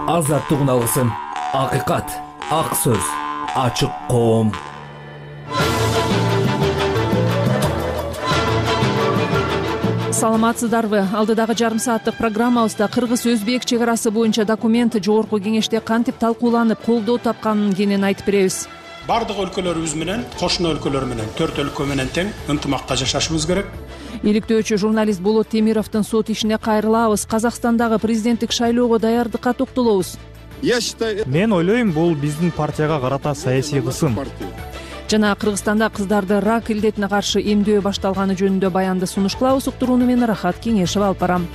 азаттыгын алгысың. Акыйкат, ак сөз, ачык коом. Саламатсыздарбы? Алдыдагы жарым сааттык программабызда Кыргыз-Өзбек чек арасы боюнча документ жогорку кеңеште кантип талкууланып, колдоо тапканын кенен айтып беребиз. Бардык өлкөлөрүбүз менен, кошуна өлкөлөр менен, 4 өлкө менен тең ынтымакта жашашыбыз керек. Иликтөөчү журналист Болот Темировдун сот ишине кайрылабыз. Казакстандагы президенттик шайлоого даярдыкка токтолобуз. Мен ойлойм, бул биздин партияга карата саясий кысым. Жана Кыргызстанда кыздарды рак илдетине каршы эмдөө башталганы жөнүндө баянды сунуш кылабыз. Уктурууну мен Рахат Кеңешев алып барам.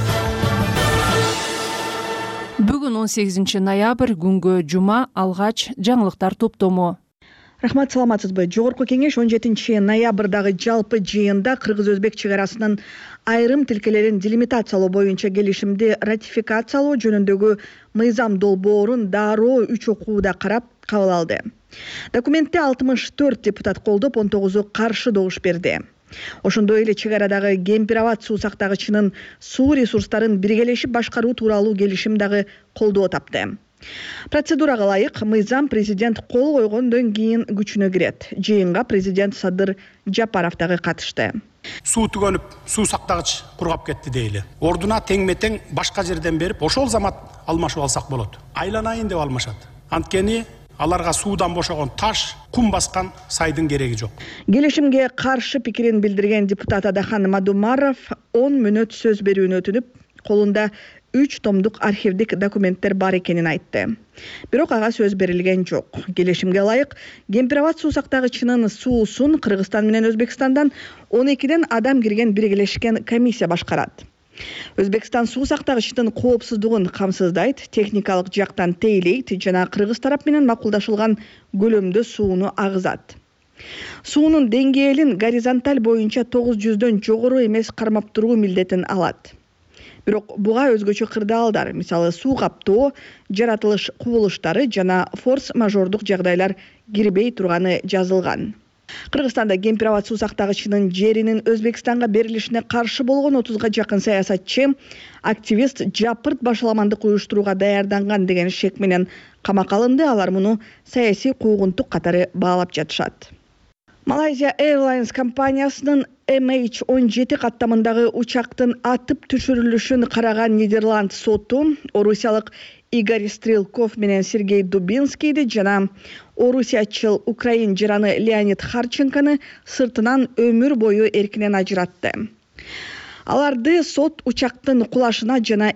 Бүгүн 18 ноябрь, күнгө жума, алгач жаңылыктар топтому. Рахмат, саламатсызбы? Жогорку кеңеш 17 ноябрдагы жалпы жыйында Кыргыз-Өзбек чек арасынын айрым тилкелерин делимитациялоо боюнча келишимди ратификациялоо жөнүндөгү мыйзам долбоорун дароо 3 окууда карап кабыл алды. Документте 64 депутат колдоп, 19 каршы добуш берди. Ошондой эле чек арадагы Кемпир-Абад суу сактагычынын суу ресурстарын биргелешип башкаруу тууралуу келишим дагы колдоо тапты. Процедурага ылайык мыйзам президент кол койгондон кийин күчүнө кирет. Жыйынга президент Садыр Жапаров дагы катышты. Суу түгөнүп, суу сактагыч кургап кетти дейли. Ордуна тең-метең башка жерден берип, ошол замат алмашып алсак болот. Айланайын деп алмашат. Анткени аларга суудан бошогон таш, кум баскан сайдын кереги жок. Келишимге каршы пикирин билдирген депутат Адахан Мадумаров 10 мүнөт сөз берүүнү өтүнүп, колунда 3 томдук архивдик документтер бар экенин айтты. Бирок ага сөз берилген жок. Келишимге ылайык Кемпир-Абад суу сактагычынын суусун Кыргызстан менен Өзбекстандан 12ден адам кирген биргелешкен комиссия башкарат. Өзбекстан суу сактагычтын коопсуздугун камсыздайт, техникалык жактан тейлейт жана Кыргыз тарап менен макулдашылган көлөмдө сууну агызат. Суунун деңгээлин горизонталь боюнча 900дөн жогору эмес кармап туруу милдетин алат. Бирок буга өзгөчө кырдаалдар, мисалы суу каптоо, жаратылыш кубулуштары жана форс-мажордук жагдайлар кирбей турганы жазылган. Кыргызстанда Кемпир-Абад суу сактагычынын жеринин Өзбекстанга берилишине каршы болгон 30га жакын саясатчы, активист жапырт башаламандык уюштурууга даярданган деген шек менен камакка алынды. Алар муну саясий куугунтук катары баалап жатышат. Malaysia Airlines компаниясынын MH17 каттамындагы учактын атып түшүрүлүшүн караган Нидерланд соту орусиялык Игорь Стрелков менен Сергей Дубинскийди жана орусиячыл украин жараны Леонид Харченконы сыртынан өмүр бою эркинен ажыратты. Аларды сот учактын кулашына жана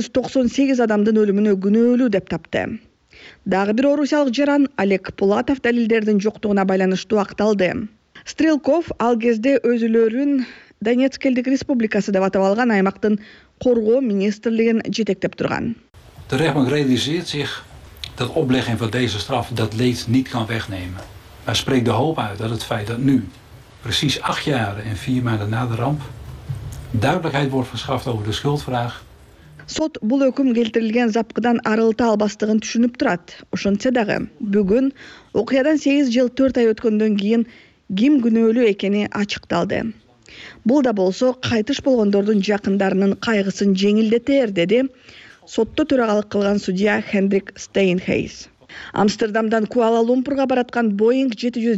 298 адамдын өлүмүнө күнөөлүү деп тапты. Дагы бир орусиялык жаран Олег Пулатов далилдердин жоктугуна байланыштуу акталды. Стрелков ал кезде өзүлөрүн Донецк элдик республикасы деп атап алган аймактын коргоо министрлигин жетектеп турган. De rechtbank realiseert zich dat oplegging van deze straf dat leed niet kan wegnemen. Maar spreekt de hoop uit dat het feit dat nu, precies 8 jaar en 4 maanden na de ramp, duidelijkheid wordt verschaft over de schuldvraag. Сот бул өкүм келтирилген запкыдан арылта албастыгын түшүнүп турат. Ошентсе дагы бүгүн окуядан 8 жыл 4 ай өткөндөн кийин ким күнөөлүү экени ачыкталды. Бул да болсо кайтыш болгондордун жакындарынын кайгысын жеңилдетер, деди сотто төрагалык кылган судья Хендрик Стейнхейс. Амстердамдан Куала-Лумпурга бараткан Boeing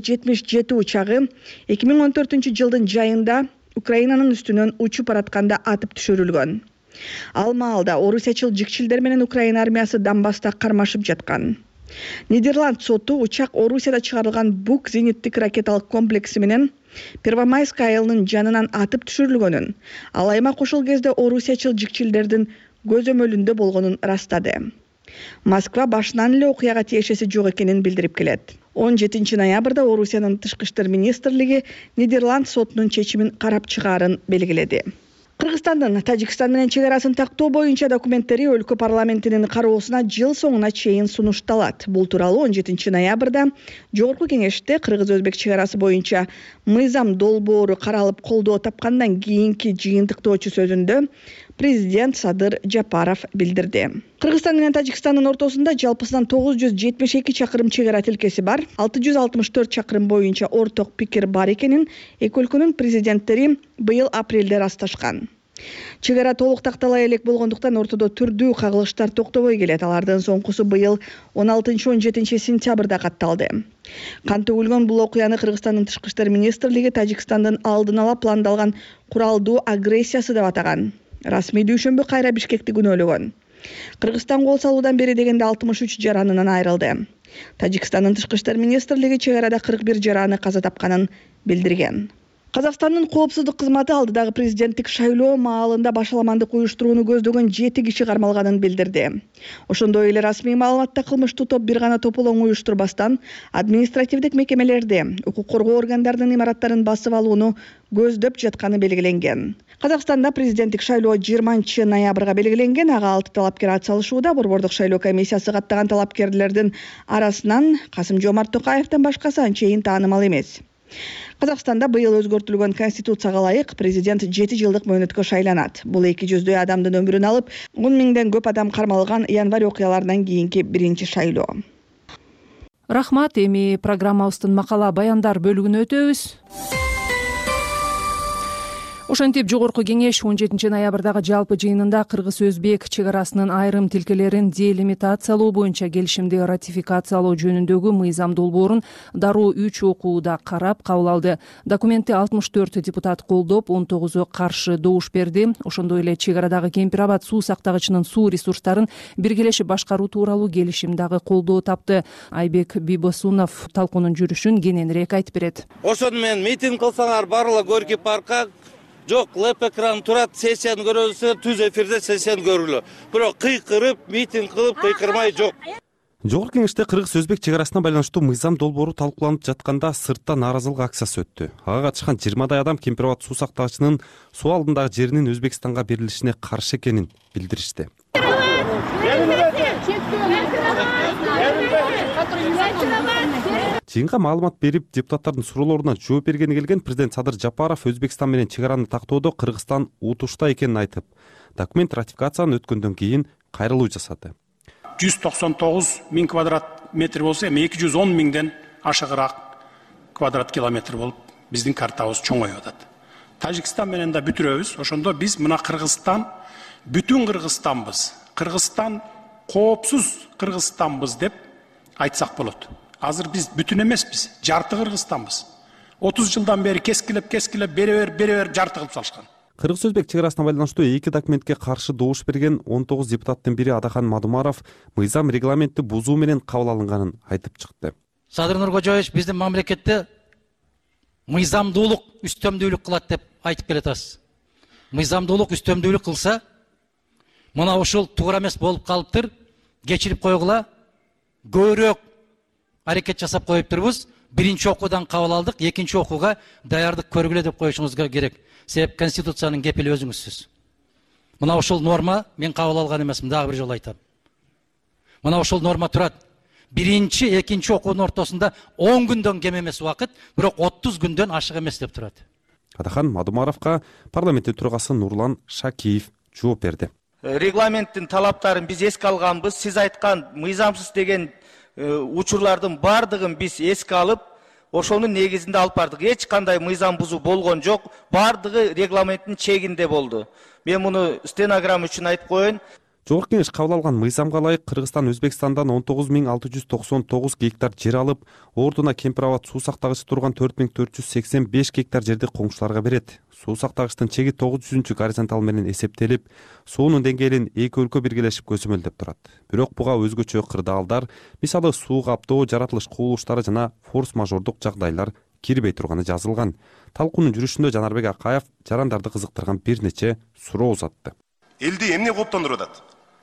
777 учагы 2014 жылдын жайында Украинанын үстүнөн учуп баратканда атып түшүрүлгөн. Ал маалда орусиячыл жикчилдер менен Украина армиясы Донбасста кармашып жаткан. Нидерланд соту учак Орусияда чыгарылган Бук зениттик ракеталык комплекси менен Первомайск айылынын жанынан атып түшүрүлгөнүн, ал аймак ошол кезде орусиячыл жикчилдердин көзөмөлүндө болгонун растады. Москва башынан эле окуяга тиешеси жок экенин билдирип келет. 17 ноябрда Орусиянын тышкы иштер министрлиги Нидерланд сотунун чечимин карап чыгаарын белгиледи. Кыргызстандын Тажикстан менен чек арасын тактоо боюнча документтери өлкө парламентинин кароосуна жыл соңуна чейин сунушталат. Бул тууралуу 17 ноябрда Жогорку кеңеште Кыргыз-Өзбек чек арасы боюнча мыйзам долбоору каралып колдоо тапкандан кийинки жыйынтыктоочу сөзүндө президент Садыр Жапаров билдирди. Кыргызстан менен Тажикстандын ортосунда жалпысынан 972 чакырым чек ара тилкеси бар. 664 чакырым боюнча орток пикир бар экенин эки өлкөнүн президенттери быйыл апрелде асташкан. Чек ара толук тактала элек болгондуктан ортодо түрдүү кагылыштар токтобой келет. Алардын соңкусу быйыл 16-17 сентябрда катталды. Кан төгүлгөн бул окуяны Кыргызстандын Тышкы иштер министрлиги Тажикстандын алдын ала пландалган куралдуу агрессиясы деп атаган. Расмий дүйшөмбү кайра Бишкекти күнөөлөгөн. Кыргызстан кол салуудан бери дегенде 63 жаранынан айрылды. Тажикстандын Тышкы иштер министрлиги чек арада 41 жараны каза тапканын билдирген. Казакстандын коопсуздук кызматы алдыдагы президенттик шайлоо маалында башаламандык уюштурууну көздөгөн 7 киши кармалганын билдирди. Ошондой эле расмий маалыматта кылмыштуу топ бир гана тополоң уюштурбастан административдик мекемелерди, укук коргоо органдарынын имараттарын басып алууну көздөп жатканы белгиленген. Казакстанда президенттик шайлоо 20 ноябрга белгиленген. Ага 6 талапкер атсалышууда. Борбордук шайлоо комиссиясы каттаган талапкерлердин арасынан Касым-Жомарт Токаевден башкасы анчейин таанымал эмес. Казакстанда быйыл өзгөртүлгөн конституцияга ылайык президент 7 жылдык мөөнөткө шайланат. Бул 200 адамдын өмүрүн алып, 10 миңден көп адам кармалган январь окуяларынан кийинки биринчи шайлоо. Рахмат. Эми программабыздын макала баяндар бөлүгүнө өтөбүз. Ошентип жогорку кеңеш 17 ноябрдагы жалпы жыйынында кыргыз-өзбек чек арасынын айрым тилкелерин делимитациялоо боюнча келишимди ратификациялоо жөнүндөгү мыйзам долбоорун дароо 3 окууда карап кабыл алды. Документти 64 депутат колдоп, 19 каршы добуш берди. Ошондой эле чек арадагы Кемпир-Абад суу сактагычынын суу ресурстарын биргелешип башкаруу тууралуу келишим дагы колдоо тапты. Айбек Бибосунов талкуунун жүрүшүн кененирээк айтып берет. Ошону менен митинг кылсаңар барлык Горький паркка жок, леп экран турат, сессияны көрөсүңөр, түз эфирде сессияны көргүлө. Бирок кыйкырып, митинг кылып, кыйкырмай жок. Жогорку кеңеште кыргыз-өзбек чек арасына байланыштуу мыйзам долбоору талкууланып жатканда сыртта нааразылык акциясы өттү. Ага катышкан 20 адам Кемпир-Абад суу сактагычынын суу алдындагы жеринин Өзбекстанга берилишине каршы экенин билдиришти. Жыйынга маалымат берип, депутаттардын суроолоруна жооп бергени келген президент Садыр Жапаров Өзбекстан менен чек араны тактоодо Кыргызстан утушта экенин айтып, документ ратификацияны өткөндөн кийин кайрылуу жасады. 199 миң квадрат метр болсо, эми 210 миңден ашыгыраак квадрат километр болуп, биздин картабыз чоңоюп атат. Тажикстан менен да бүтүрөбүз. Ошондо биз мына Кыргызстан бүтүн Кыргызстанбыз. Кыргызстан коопсуз Кыргызстанбыз деп айтсак болот. Азыр биз бүтүн эмеспиз, жарты Кыргызстанбыз. 30 жылдан бери кескилеп бере жарты кылып салышкан. Кыргыз-өзбек чек арасына байланыштуу 2 документке каршы добуш берген 19 депутаттын бири Адахан Мадумаров мыйзам регламентти бузуу менен кабыл алынганын айтып чыкты. Садыр Нуркожоевич биздин мамлекетте мыйзамдуулук үстөмдүүлүк кылат деп айтып келатасыз. Мыйзамдуулук үстөмдүүлүк кылса, мына ушул туура эмес болуп калыптыр, кечирип койгула, көбүрөөк аракет жасап коюптурбуз. Биринчи окуудан кабыл алдык, экинчи окууга даярдык көргүлө деп коюшуңуз керек. Себеп конституциянын кепили өзүңүзсүз. Мына ушул норма мен кабыл алган эмесмин, дагы бир жолу айтам. Мына ушул норма турат. Биринчи, экинчи окуунун ортосунда 10 күндөн кем эмес убакыт, бирок 30 күндөн ашык эмес деп турат. Адахан Мадумаровго парламенттин төрагасы Нурлан Шакиев жооп берди. Регламенттин талаптарын биз эске алганбыз. Сиз айткан мыйзамсыз деген учурлардын бардыгын биз эске алып, ошонун негизинде алып бардык. Эч кандай мыйзам бузуу болгон жок. Бардыгы регламенттин чегинде болду. Мен муну стенограмма үчүн айтып коеюн. Жогорку кеңеш кабыл алган мыйзамга ылайык Кыргызстан Өзбекстандан 19.699 гектар жер алып, ордуна Кемпир-Абад суу сактагычы турган 4.485 гектар жерди коңшуларга берет. Суу сактагычтын чеги 900 горизонтал менен эсептелип, суунун деңгээлин эки өлкө биргелешип көзөмөлдөп турат. Бирок буга өзгөчө кырдаалдар, мисалы суу каптоо, жаратылыш кубулуштары жана форс-мажордук жагдайлар кирбей турганы жазылган. Талкуунун жүрүшүндө Жанарбек Акаев жарандарды кызыктырган бир нече суроо узатты. Элди эмне кооптондуруп атат?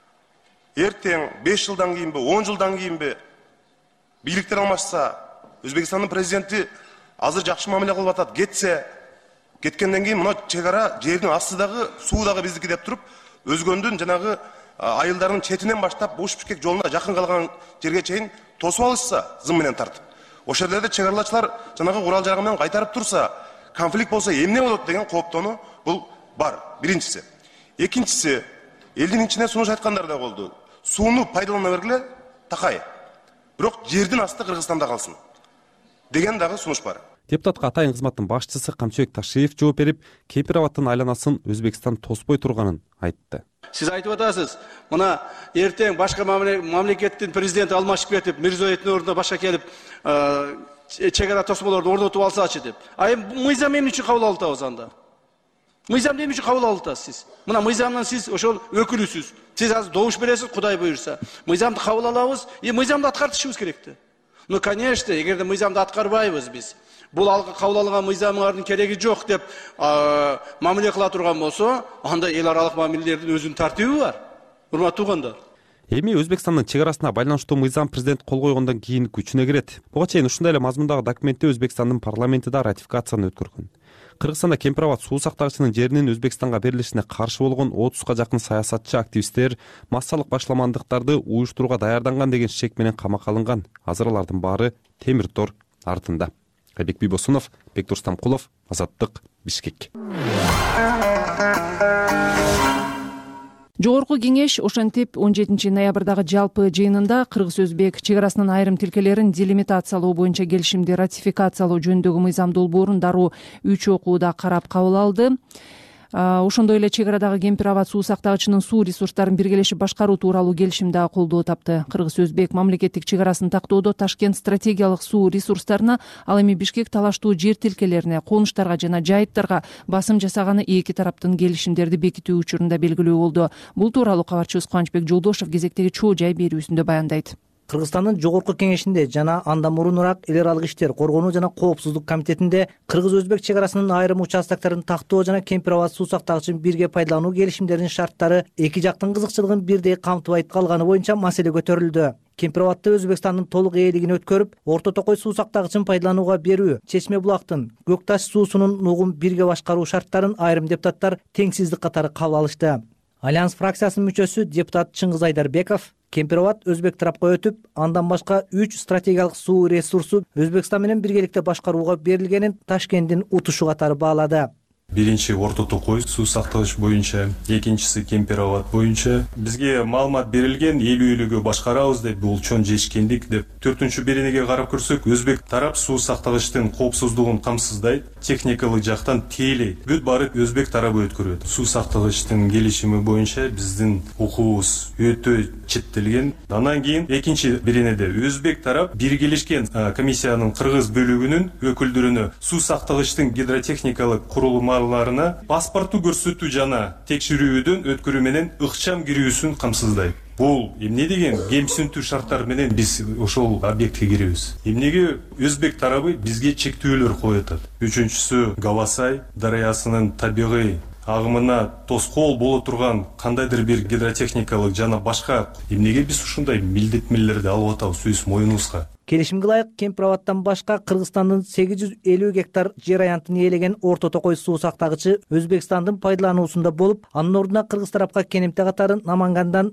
Эртең 5 жылдан кийинби, 10 жылдан кийинби бийликтер алмашса, Өзбекстандын президенти азыр жакшы мамиле кылып атат, кеткенден кийин мына чек ара жердин астыдагы суу дагы биздики деп туруп, өзгөндүн жанагы айылдардын четинен баштап Буш-Бишкек жолуна жакын калган жерге чейин тосуп алышса, зым менен тартып. Ошол жерде чек аралачылар жанагы курал жарак менен кайтарып турса, конфликт болсо эмне болот деген кооптонуу бул бар. Биринчиси. Экинчиси, элдин ичине сунуш айткандар да болду. Сууну пайдалана бергиле, такай. Бирок жердин асты Кыргызстанда калсын деген дагы сунуш бар. Депутатка атайын кызматтын башчысы Камчыбек Ташиев жооп берип, Кемпир абадтын айланасын Өзбекстан тоспой турганын айтты. Siz aytып атасыз, мына эртең башка мамлекеттин президенти алмашып кетип, Мирзоевдин ордуна башка келип, чек ара тосмолорду орнотуп алсачы деп. Мыйзам эмне үчүн кабыл алып атабыз анда? Мыйзамды эмне үчүн кабыл алып атасыз сиз? Мына мыйзамдан сиз ошол өкүлүсүз. Сиз азыр добуш бересиз, Кудай буйрса. Мыйзамды кабыл алабыз, мыйзамды аткартышыбыз керек. Ну, конечно, эгерде мыйзамды аткарбайбыз биз, бул кабыл алынган мыйзамдардын кереги жок деп мамиле кыла турган болсо, анда эл аралык мамилелердин өзүнүн тартиби бар. Урматтуу туугандар. Эми Өзбекстандын чек арасына байланыштуу мыйзам президент кол койгондон кийин күчүнө кирет. Буга чейин ушундай эле мазмундагы документти Өзбекстандын парламенти да ратификацияны өткөргөн. Кыргызстанда Кемпир абад суу сактагычынын жеринин Өзбекстанга берилишине каршы болгон 30га жакын саясатчы активисттер массалык башламандыктарды уюштурууга даярданган деген шек менен камакка алынган. Азыр алардын баары темир тор артында. Айбек Бийбосунов, Бектур Стамкулов, Азаттык, Бишкек. Жогорку кеңеш ошентип 17 ноябрдагы жалпы жыйынында кыргыз-өзбек чек арасынын айрым тилкелерин делимитациялоо боюнча келишимди ратификациялоо жөнүндөгү мыйзам долбоорун дароо 3 окууда карап кабыл алды. Ошондой эле чек арадагы Кемпир абад суу сактагычынын суу ресурстарын биргелешип башкаруу тууралуу келишим да колдоо тапты. Кыргыз-өзбек мамлекеттик чек арасын тактоодо Ташкент стратегиялык суу ресурстарына, ал эми Бишкек талаштуу жер тилкелерине, конуштарга жана жайыттарга басым жасаганы эки тараптын келишимдерди бекитүү учурунда белгилүү болду. Бул тууралуу кабарчыбыз Кубанычбек Жолдошов кезектеги чоо жай берүүсүндө баяндайт. Кыргызстандын жогорку кеңешинде жана андан мурунураак эл аралык иштер, коргонуу жана коопсуздук комитетинде кыргыз-өзбек чек арасынын айрым участокторун тактоо жана Кемпир абад суу сактагычын бирге пайдалануу келишимдеринин шарттары эки жактын кызыкчылыгын бирдей камтыбай калганы боюнча маселе көтөрүлдү. Кемпир абадты Өзбекстандын толук ээлигин өткөрүп, Орто Токой суу сактагычын пайдаланууга берүү, Чечме булактын, Көк Таш суусунун нугун бирге башкаруу шарттарын айрым депутаттар теңсиздик катары кабыл алышты. Альянс фракциясынын мүчөсү депутат Чыңгыз Айдарбеков Кемпир абад өзбек тарапка өтүп, андан башка 3 стратегиялык суу ресурсу Өзбекстан менен биргеликте башкарууга берилгенин Ташкенттин утушу катары баалады. Биринчи Орто Токой суу сактагыч боюнча, экинчиси Кемпир абад боюнча бизге маалымат берилген, eelүүлүгү башкарабыз деп, бул чоң жетишкендик деп. 4-беренеге карап көрсөк, өзбек тарап суу сактагычтын коопсуздугун камсыздайт, техникалык жактан тейлейт. Бүт барып өзбек тарабы өткөрөт. Суу сактагычтын келишими боюнча биздин укугубуз өтө четтелген. Андан кийин экинчи беренеде өзбек тарап биргелешкен комиссиянын кыргыз бөлүгүнүн өкүлдөрүнө суу сактагычтын гидротехникалык курулмаларына паспорту көрсөтүү жана текшерүүдөн өткөрүү менен ыкчам кирүүсүн камсыздайт. Бул эмне деген кемсинтүү шарттар менен биз ошол объектке киребиз. Эмнеге өзбек тарабы бизге чектөөлөр коюп атат. Үчүнчүсү Гавасай дарыясынын табигый агымына тоскоол боло турган кандайдыр бир гидротехникалык жана башка эмнеге биз ушундай милдеттмелерди алып атабыз өз моюнубузга. Келишимге ылайык Кемпир абадтан башка Кыргызстандын 850 гектар жер аянтын ээлеген Орто Токой суу сактагычы Өзбекстандын пайдалануусунда болуп, анын ордуна кыргыз тарапка кенемте катары Намангандан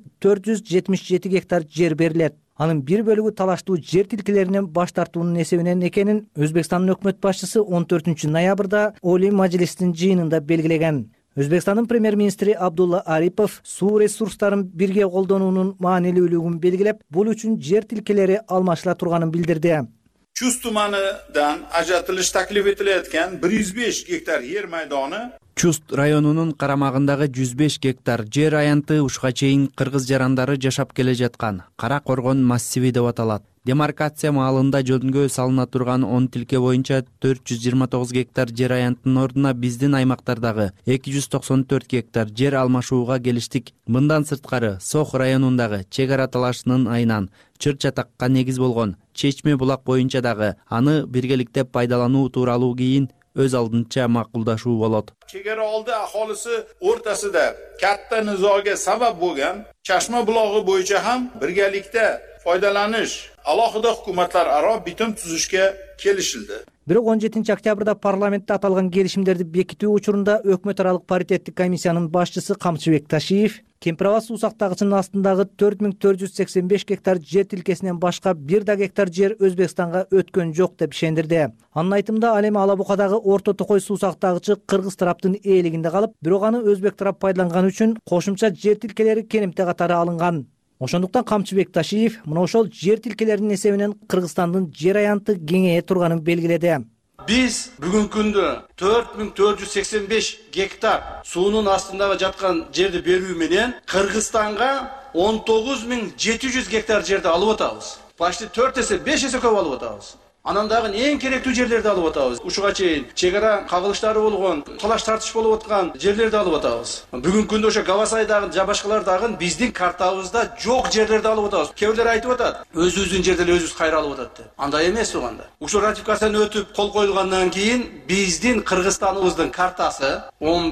477 гектар жер берилет. Анын бир бөлүгү талаштуу жер тилкелеринен баш тартуунун эсебинен экенин Өзбекстандын өкмөт башчысы 14 ноябрда Олий Мажлистин жыйынында белгилеген. Өзбекстандын премьер-министри Абдулла Арипов суу ресурстарын бирге колдонуунун маанилүүлүгүн белгилеп, бул үчүн жер тилкелери алмашыла турганын билдирди. Chust tumanidan ajratilish taklif etilayotgan 105 gektar yer maydoni Чуст районунун карамагындагы 105 гектар жер аянты ушка чейин кыргыз жарандары жашап келе жаткан Кара Коргон массиви деп аталат. Демаркация маалында жөнгө салына турган 10 тилке боюнча 429 гектар жер аянтынын ордуна биздин аймактардагы 294 гектар жер алмашууга келиштик. Мындан сырткары Сох районундагы чек ара талашынын айынан чыр чатакка негиз болгон Чечме булак боюнча дагы аны биргеликте пайдалануу тууралуу кийин өз алдынча макулдашуу болот. Chegara oldi aholisi o'rtasida katta nizoga sabab bo'lgan Chashma bulog'i bo'yicha ham birgalikda foydalanish alohida hukumatlararo bitim tuzishga kelishildi. Бирок 17 октябрда парламентте аталган келишимдерди бекитүү учурунда өкмөт аралык паритеттик комиссиянын башчысы Камчыбек Ташиев Кемпир абад суу сактагычынын астындагы 4485 гектар жер тилкесинен башка бир да гектар жер Өзбекстанга өткөн жок деп ишендирди. Анын айтымында ал эми Ала Букадагы Орто Токой суу сактагычы кыргыз тараптын ээлигинде калып, бирок аны өзбек тарап пайдаланган үчүн кошумча жер тилкелери кенемте катары алынган. Ошондуктан Камчыбек Ташиев мына ошол жер тилкелеринин эсебинен Кыргызстандын жер аянты кеңейе турганын белгиледи. Биз бүгүнкү күндө 4485 гектар суунун астында жаткан жерди берүү менен Кыргызстанга 19700 гектар жерди алып атабыз. Почти 4 эсе 5 эсе көп алып атабыз. Анан дагы эң керектүү жерлерди алып атабыз. Ушуга чейин чек ара кагылыштары болгон, талаш тартыш болуп аткан жерлерди алып атабыз. Бүгүнкү күндө ошо Гавасай дагы жана башкалар дагы биздин картабызда жок жерлерди алып атабыз. Кээ бирлер айтып атат, өзүбүздүн жерди эле өзүбүз кайра алып атат деп. Андай эмес бул анда. Ушул ратификацияны өтүп кол коюлгандан кийин биздин Кыргызстаныбыздын картасы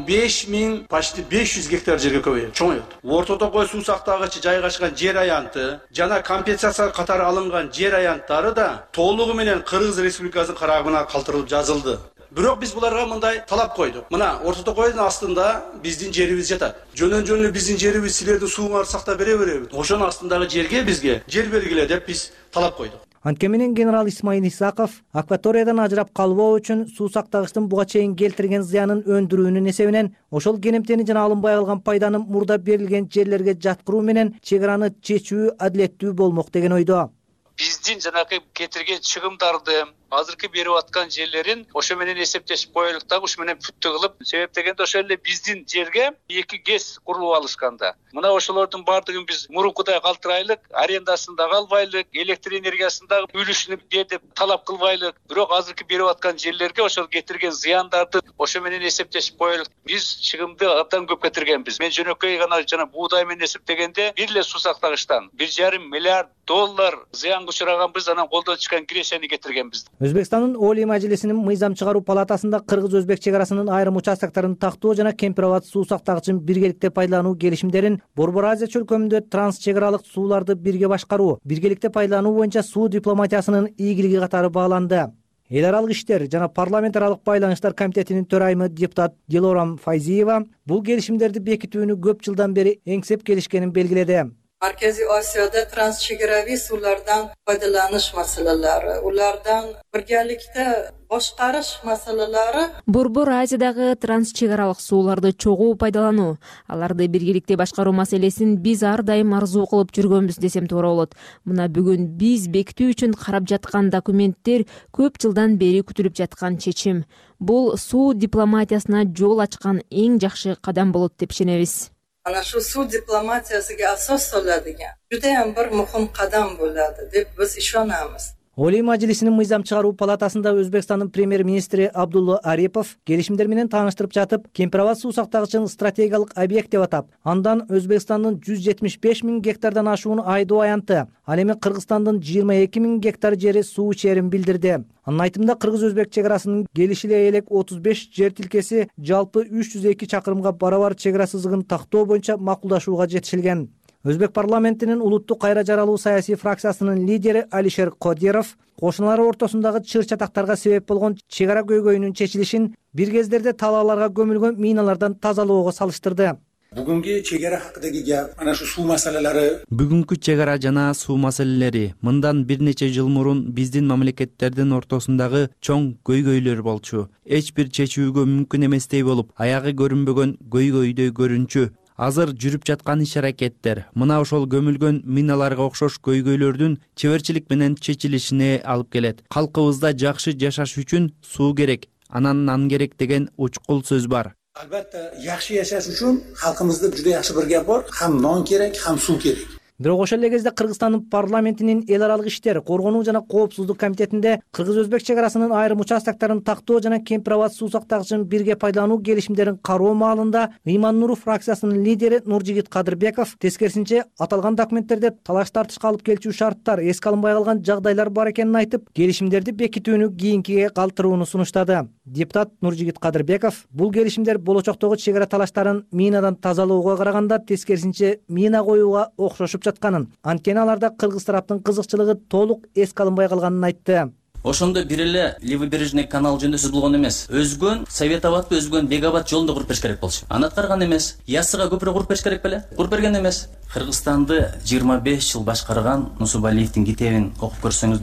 15000 почти 500 гектар жерге көбөйөт, чоңойот. Орто Токой суу сактагычы жайгашкан жер аянты жана компенсация катары алынган жер аянттары да толугу менен Кыргыз Республикасынын карагына калтырылып жазылды. Бирок биз буларга мындай талап койдук. Мына Орто Токойдун астында биздин жерибиз жатат. Жөнөн биздин жерибиз силердин сууңарды сактап бере беребиз. Ошонун астындагы жерге бизге жер бергиле деп биз талап койдук. Анткени менен генерал Исмаил Исаков акваториядан ажырап калбоо үчүн суу сактагычтын буга чейин келтирген зыянын өндүрүүнүн эсебинен ошол кенемтени жана алынбай калган пайданы мурда берилген жерлерге жаткыруу менен чек араны чечүү адилеттүү болмок деген ойдо. Биздин жанакы кетирген чыгымдарды азыркы берип аткан жерлерин ошо менен эсептешип коелук да, ушу менен бүттү кылып, себеп дегенде ошол эле биздин жерге 2 ГЭС курулуп алышканда. Мына ошолордун бардыгын биз мурункудай калтырайлык, арендасын да албайлык, электр энергиясын да үлүшүн бер деп талап кылбайлык. Бирок азыркы берип аткан жерлерге ошол кетирген зыяндарды ошо менен эсептешип коелук. Биз чыгымды абдан көп кетиргенбиз. Мен жөнөкөй гана жана буудай менен эсептегенде бир эле суу сактагычтан 1,5 миллиард доллар зыянга учураганбыз, анан колдон чыккан киресени кетиргенбиз. Өзбекстандын Олий Мажлисинин мыйзам чыгаруу палатасында кыргыз-өзбек чек арасынын айрым участокторун тактоо жана Кемпир-Абад суу сактагычын биргеликте пайдалануу келишимдерин Борбор Азия чөлкөмүндө транс чек аралык сууларды бирге башкаруу, биргеликте пайдалануу боюнча суу дипломатиясынын ийгилиги катары бааланды. Эл аралык иштер жана парламент аралык байланыштар комитетинин төрайымы депутат Дилорам Файзиева бул келишимдерди бекитүүнү көп жылдан бери эңсеп келишкенин белгиледи. Markaziy Osiyoda transchegaraviy suvlardan foydalanish masalalari, ulardan birgalikda boshqarish masalalari. Борбор Азиядагы трансчегаралык сууларды чогуу пайдалануу, аларды биргеликте башкаруу маселесин биз ар дайым арзуу кылып жүргөнбүз десем туура болот. Мына бүгүн биз бекитүү үчүн карап жаткан документтер көп жылдан бери күтүлүп жаткан чечим. Бул суу дипломатиясына жол ачкан эң жакшы кадам болот деп ишенебиз. Ana shu suv diplomatiyasiga asos soladigan juda ham bir muhim qadam bo'ladi deb biz ishonamiz. Олий Мажлисинин мыйзам чыгаруу палатасында Өзбекстандын премьер-министри Абдулла Арипов келишимдер менен тааныштырып жатып, Кемпир-Абад суу сактагычын стратегиялык объект деп атап, андан Өзбекстандын 175 000 гектардан ашуун айдоо аянты, ал эми Кыргызстандын 22 000 гектар жери суу ичерин билдирди. Анын айтымында кыргыз-өзбек чек арасынын келишиле элек 35 жер тилкеси жалпы 302 чакырымга барабар чек ара сызыгын тактоо боюнча макулдашууга жетишилген. Өзбек парламентинин улуттук кайра жаралуу саясий фракциясынын лидери Алишер Кодиров кошуналар ортосундагы чыр чатактарга себеп болгон чек ара көйгөйүнүн чечилишин бир кездерде талааларга көмүлгөн миналардан тазалоого салыштырды. Бүгүнкү чек ара хакындагы гап ana shu suv masalalari. Бүгүнкү чек ара жана суу маселелери мындан бир нече жыл мурун биздин мамлекеттердин ортосундагы чоң көйгөйлөр болчу. Эч бир чечүүгө мүмкүн эместей болуп, аягы көрүнбөгөн көйгөйдөй көрүнчү. Азыр жүрүп жаткан иш-аракеттер мына ошол көмүлгөн миналарга окшош көйгөйлөрдүн чеберчилик менен чечилишине алып келет. Калкыбызда жакшы жашаш үчүн суу керек, анан нан керек деген учкул сөз бар. Albatta, yaxshi yashash uchun xalqimizda juda yaxshi bir gap bor, ham non kerak, ham suv kerak. Бирок ошол эле кезде Кыргызстандын парламентинин эл аралык иштер, коргонуу жана коопсуздук комитетинде кыргыз-өзбек чек арасынын айрым участокторун тактоо жана Кемпир-Абад суу сактагычын бирге пайдалануу келишимдерин кароо маалында Ыйман Нуров фракциясынын лидери Нуржигит Кадырбеков тескерисинче аталган документтерде талаш тартышка алып келчү шарттар эске алынбай калган жагдайлар бар экенин айтып, келишимдерди бекитүүнү кийинкиге калтырууну сунуштады. Депутат Нуржигит Кадырбеков бул келишимдер болочоктогу чек ара талаштарын минадан тазалоого караганда тескерисинче мина коюуга окшошуп жатканын, анткени аларда кыргыз тараптын кызыкчылыгы толук эске алынбай калганын айтты. Ошондо бир эле левобережный канал жөндөсүз болгон эмес. Өзгөн Совет Абадты, өзгөн Бегабад жолунда куруп бериш керек болчу. Аны аткарган эмес. Яссыга көпүрө куруп бериш керек беле? Куруп берген эмес. Кыргызстанды 25 жыл башкарган Нусубалиевдин китебин окуп көрсөңүздөр,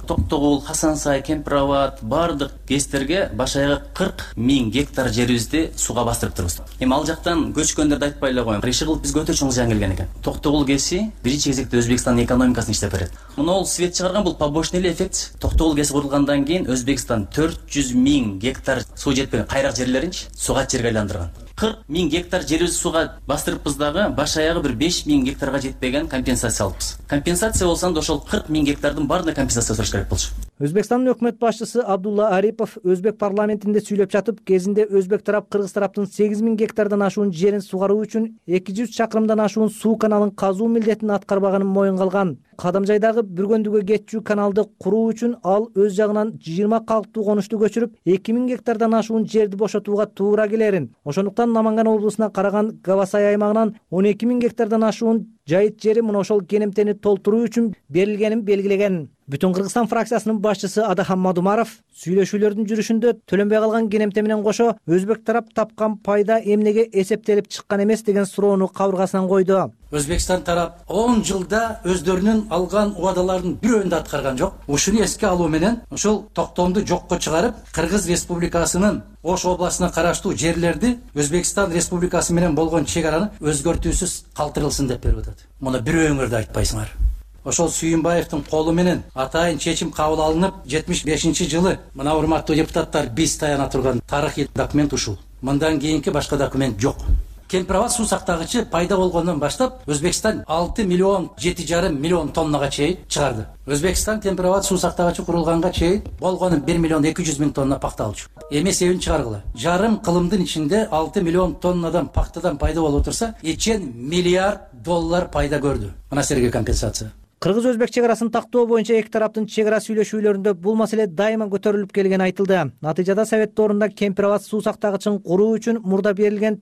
Токтогул, Хасан Сай, Кемпир Абад бардык ГЭСтерге баш аягы 40 000 гектар жерибизди сууга бастырып турбуз. Эми ал жактан көчкөндөрдү айтпай эле коеюн. Иши кылып бизге өтө чоң зыян келген экен. Токтогул ГЭСи биринчи кезекте Өзбекстандын экономикасын иштеп берет. Мына свет чыгарган бул побочный эффект. Токтогул ГЭСи курулгандан кийин Өзбекстан 400 000 гектар суу жетпеген кайрак жерлеринчи сууга жерге айландырган. 40 000 гектар жерибизди сууга бастырыппыз дагы баш аягы бир 5 000 гектарга жетпеген компенсация алыппыз. Компенсация болсо анда ошол 40 000 гектардын баарына компенсация сураш керек болчу. Өзбекстандын өкмөт башчысы Абдулла Арипов Өзбек парламентинде сүйлөп жатып, кезинде Өзбек тарап Кыргыз тараптын 8 000 гектардан ашуун жерин сугаруу үчүн 200 чакырымдан ашуун суу каналын казуу милдетин аткарбаганын моюнга алган. Кадамжайдагы Бүргөндүгө кетчү каналды куруу үчүн ал өз жагынан 20 калктуу конушту көчүрүп 2000 гектардан ашуун жерди бошотууга туура келерин. Ошондуктан Наманган облусуна караган Гавасай аймагынан 12 000 гектардан ашуун жайыт жери мына ошол кенемтени толтуруу үчүн берилгенин белгилеген. Бүтүн Кыргызстан фракциясынын башчысы Адахан Мадумаров сүйлөшүүлөрдүн жүрүшүндө төлөнбөй калган кенемте менен кошо Өзбек тарап тапкан пайда эмнеге эсептелип чыккан эмес деген суроону кабыргасынан койду. Өзбекстан тарап 10 жылда өздөрүнүн алган убадаларын бирөөнү да аткарган жок. Ушуну эске алуу менен ушул токтомду жокко чыгарып, Кыргыз Республикасынын Ош областына караштуу жерлерди Өзбекстан Республикасы менен болгон чек араны өзгөртүүсүз калтырылсын деп берип атат. Муну бирөөңөр да айтпайсыңар. Ошол Сүйүнбаевдин колу менен атайын чечим кабыл алынып, 75-жылы мына урматтуу депутаттар биз таяна турган тарыхый документ ушул. Мындан кийинки башка документ жок. Кемпир Абад суу сактагычы пайда болгондон баштап Өзбекстан 6 миллион 7,5 миллион тоннага чейин чыгарды. Өзбекстан Кемпир Абад суу сактагычы курулганга чейин болгону 1 миллион 200 миң тонна пакта алчу. Эми себебин чыгаргыла. Жарым кылымдын ичинде 6 миллион тоннадан пактадан пайда болуп турса, 2 миллиард доллар пайда көрдү. Мына силерге компенсация. Кыргыз-Өзбек чек арасын тактоо боюнча эки тараптын чек ара сүйлөшүүлөрүндө бул маселе дайыма көтөрүлүп келгени айтылды. Натыйжада Совет доорунда Кемпир Абад суу сактагычын куруу үчүн мурда берилген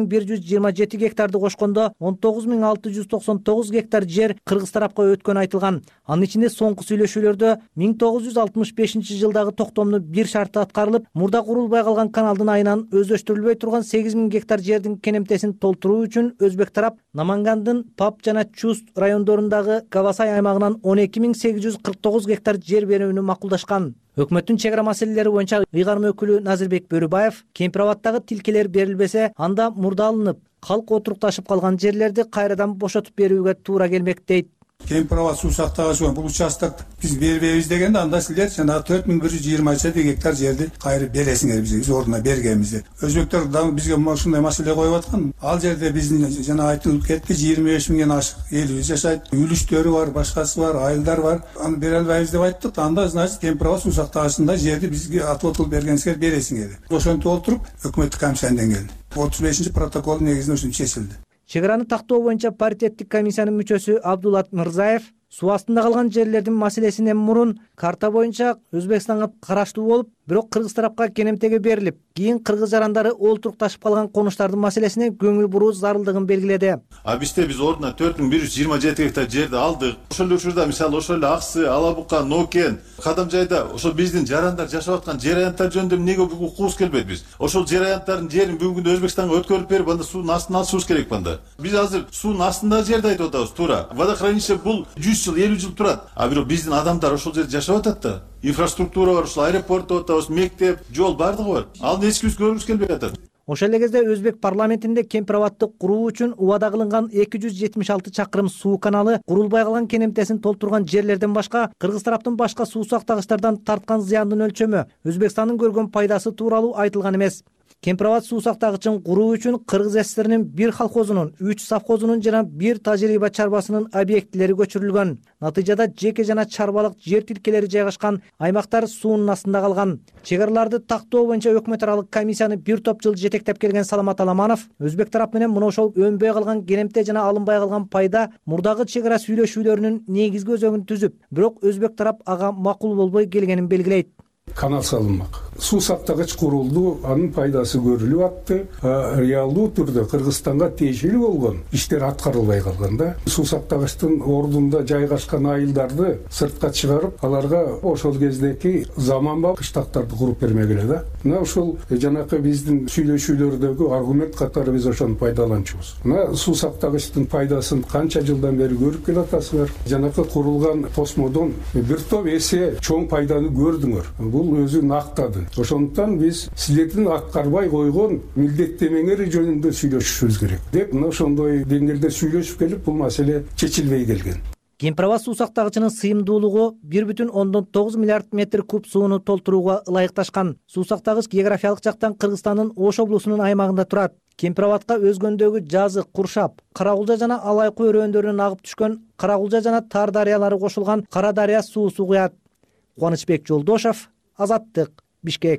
4127 гектарды кошкондо 19699 гектар жер Кыргыз тарапка өткөнү айтылган. Анын ичинде соңку сүйлөшүүлөрдө 1965-жылдагы токтомдун бир шарты аткарылып, мурда курулбай калган каналдын айынан өздөштүрүлбөй турган 8000 гектар жердин кенемтесин толтуруу үчүн Өзбек тарап Намангандын Пап жана Чуст райондорундагы Гавасай аймагынан 12849 гектар жер берүүнү макулдашкан. Өкмөттүн чек ара маселелери боюнча ыйгарым өкүлү Назирбек Бөрүбаев Кемпир Абадтагы тилкелер берилбесе, анда мурда алынып, калк отурукташып калган жерлерди кайрадан бошотуп берүүгө туура келмек дейт. Кемпир Абад суу сактагычы бул участок биз бербейбиз дегенде анда силер жанагы 4127 гектар жерди кайрып бересиңер бизге, биз ордуна бергенбиз деп. Өзбектер дагы бизге ушундай маселе коюп аткан. Ал жерде биздин жана айтылып кетти 25 миңден ашык эл жашайт, үлүштөрү бар, башкасы бар, айылдар бар. Аны бере албайбыз деп айттык. Анда значит Кемпир Абад суу сактагычында жерди бизге отвод бергенсиңер бересиңер деп. Ошентип олтуруп өкмөттүк комиссиядан келди. 35 протоколдун негизинде ушинтип чечилди. Чек араны тактоо боюнча паритеттик комиссиянын мүчөсү Абдулат Мырзаев суу астында калган жерлердин маселесинен мурун карта боюнча Өзбекстанга караштуу болуп, бирок Кыргыз тарапка кенемтеге берилип, кийин кыргыз жарандары олтурукташып калган конуштардын маселесине көңүл буруу зарылдыгын белгиледи. Биз ордуна 4127 гектар жерди алдык. Ошол учурда мисалы ошол эле Аксы, Алабука, Нокен, Кадамжайда ошол биздин жарандар жашап аткан жер аянттар жөнүндө эмнеге укуубуз келбейт биз? Ошол жер аянттардын жерин бүгүнкү күндө Өзбекстанга өткөрүп берип, анда суунун астына алышыбыз керек банда. Биз азыр суунун астындагы жерди айтып атабыз, туура. Водохранилище бул 100 жыл, 50 жыл турат. Бирок биздин адамдар ошол жерде жашап атат да. Инфраструктура бар, ошол аэропорт атабыз, мектеп, жол бардыгы бар. Ал эч кимибиз көргүбүз келбей атат. Ошол эле кезде Өзбек парламентинде Кемпир Абадты куруу үчүн убада кылынган 276 чакырым суу каналы курулбай калган кенемтесин толтурган жерлерден башка Кыргыз тараптын башка суу сактагычтардан тарткан зыяндын өлчөмү, Өзбекстандын көргөн пайдасы тууралуу айтылган эмес. Кемпир Абад суу сактагычын куруу үчүн Кыргыз СССРнин 1 колхозунун, 3 совхозунун жана 1 тажрыйба чарбасынын объектилери көчүрүлгөн. Натыйжада жеке жана чарбалык жер тилкелери жайгашкан аймактар суунун астында калган. Чек араларды тактоо боюнча өкмөт аралык комиссияны бир топ жыл жетектеп келген Саламат Аламанов Өзбек тарап менен мына ошол өнбөй калган кенемте жана алынбай калган пайда мурдагы чек ара сүйлөшүүлөрүнүн негизги өзөгүн түзүп, бирок Өзбек тарап ага макул болбой келгенин белгилейт. Канал салынмак. суу сактагыч курулду, анын пайдасы көрүлүп атты. Реалдуу түрдө Кыргызстанга тиешелүү болгон иштер аткарылбай калган да. Суу сактагычтын ордунда жайгашкан айылдарды сыртка чыгарып, аларга ошол кездеки заманбап кыштактарды куруп бермегиле да. Мына ушул жанакы биздин сүйлөшүүлөрдөгү аргумент катары биз ошону пайдаланчубуз. Мына суу сактагычтын пайдасын канча жылдан бери көрүп келатасыңар. Жанакы курулган тосмодон бир топ эсе чоң пайданы көрдүңөр. Бул өзүн актады. Ошондуктан биз силердин аткарбай койгон милдеттемеңер жөнүндө сүйлөшүшүбүз керек деп мына ошондой деңгээлде сүйлөшүп келип бул маселе чечилбей келген. Кемпир аба суу сактагычынын сыйымдуулугу 1,9 миллиард метр куб сууну толтурууга ылайыкташкан. Суу сактагыч географиялык жактан Кыргызстандын Ош облусунун аймагында турат. Кемпир абадка өзгөндөгү Жазык, Куршап, Карагулжа жана Алайкы өрөөндөрүнөн агып түшкөн Карагулжа жана Тар дарыялары кошулган Кара дарыя суусу куят. Кубанычбек Жолдошов, Азаттык, Бишкек.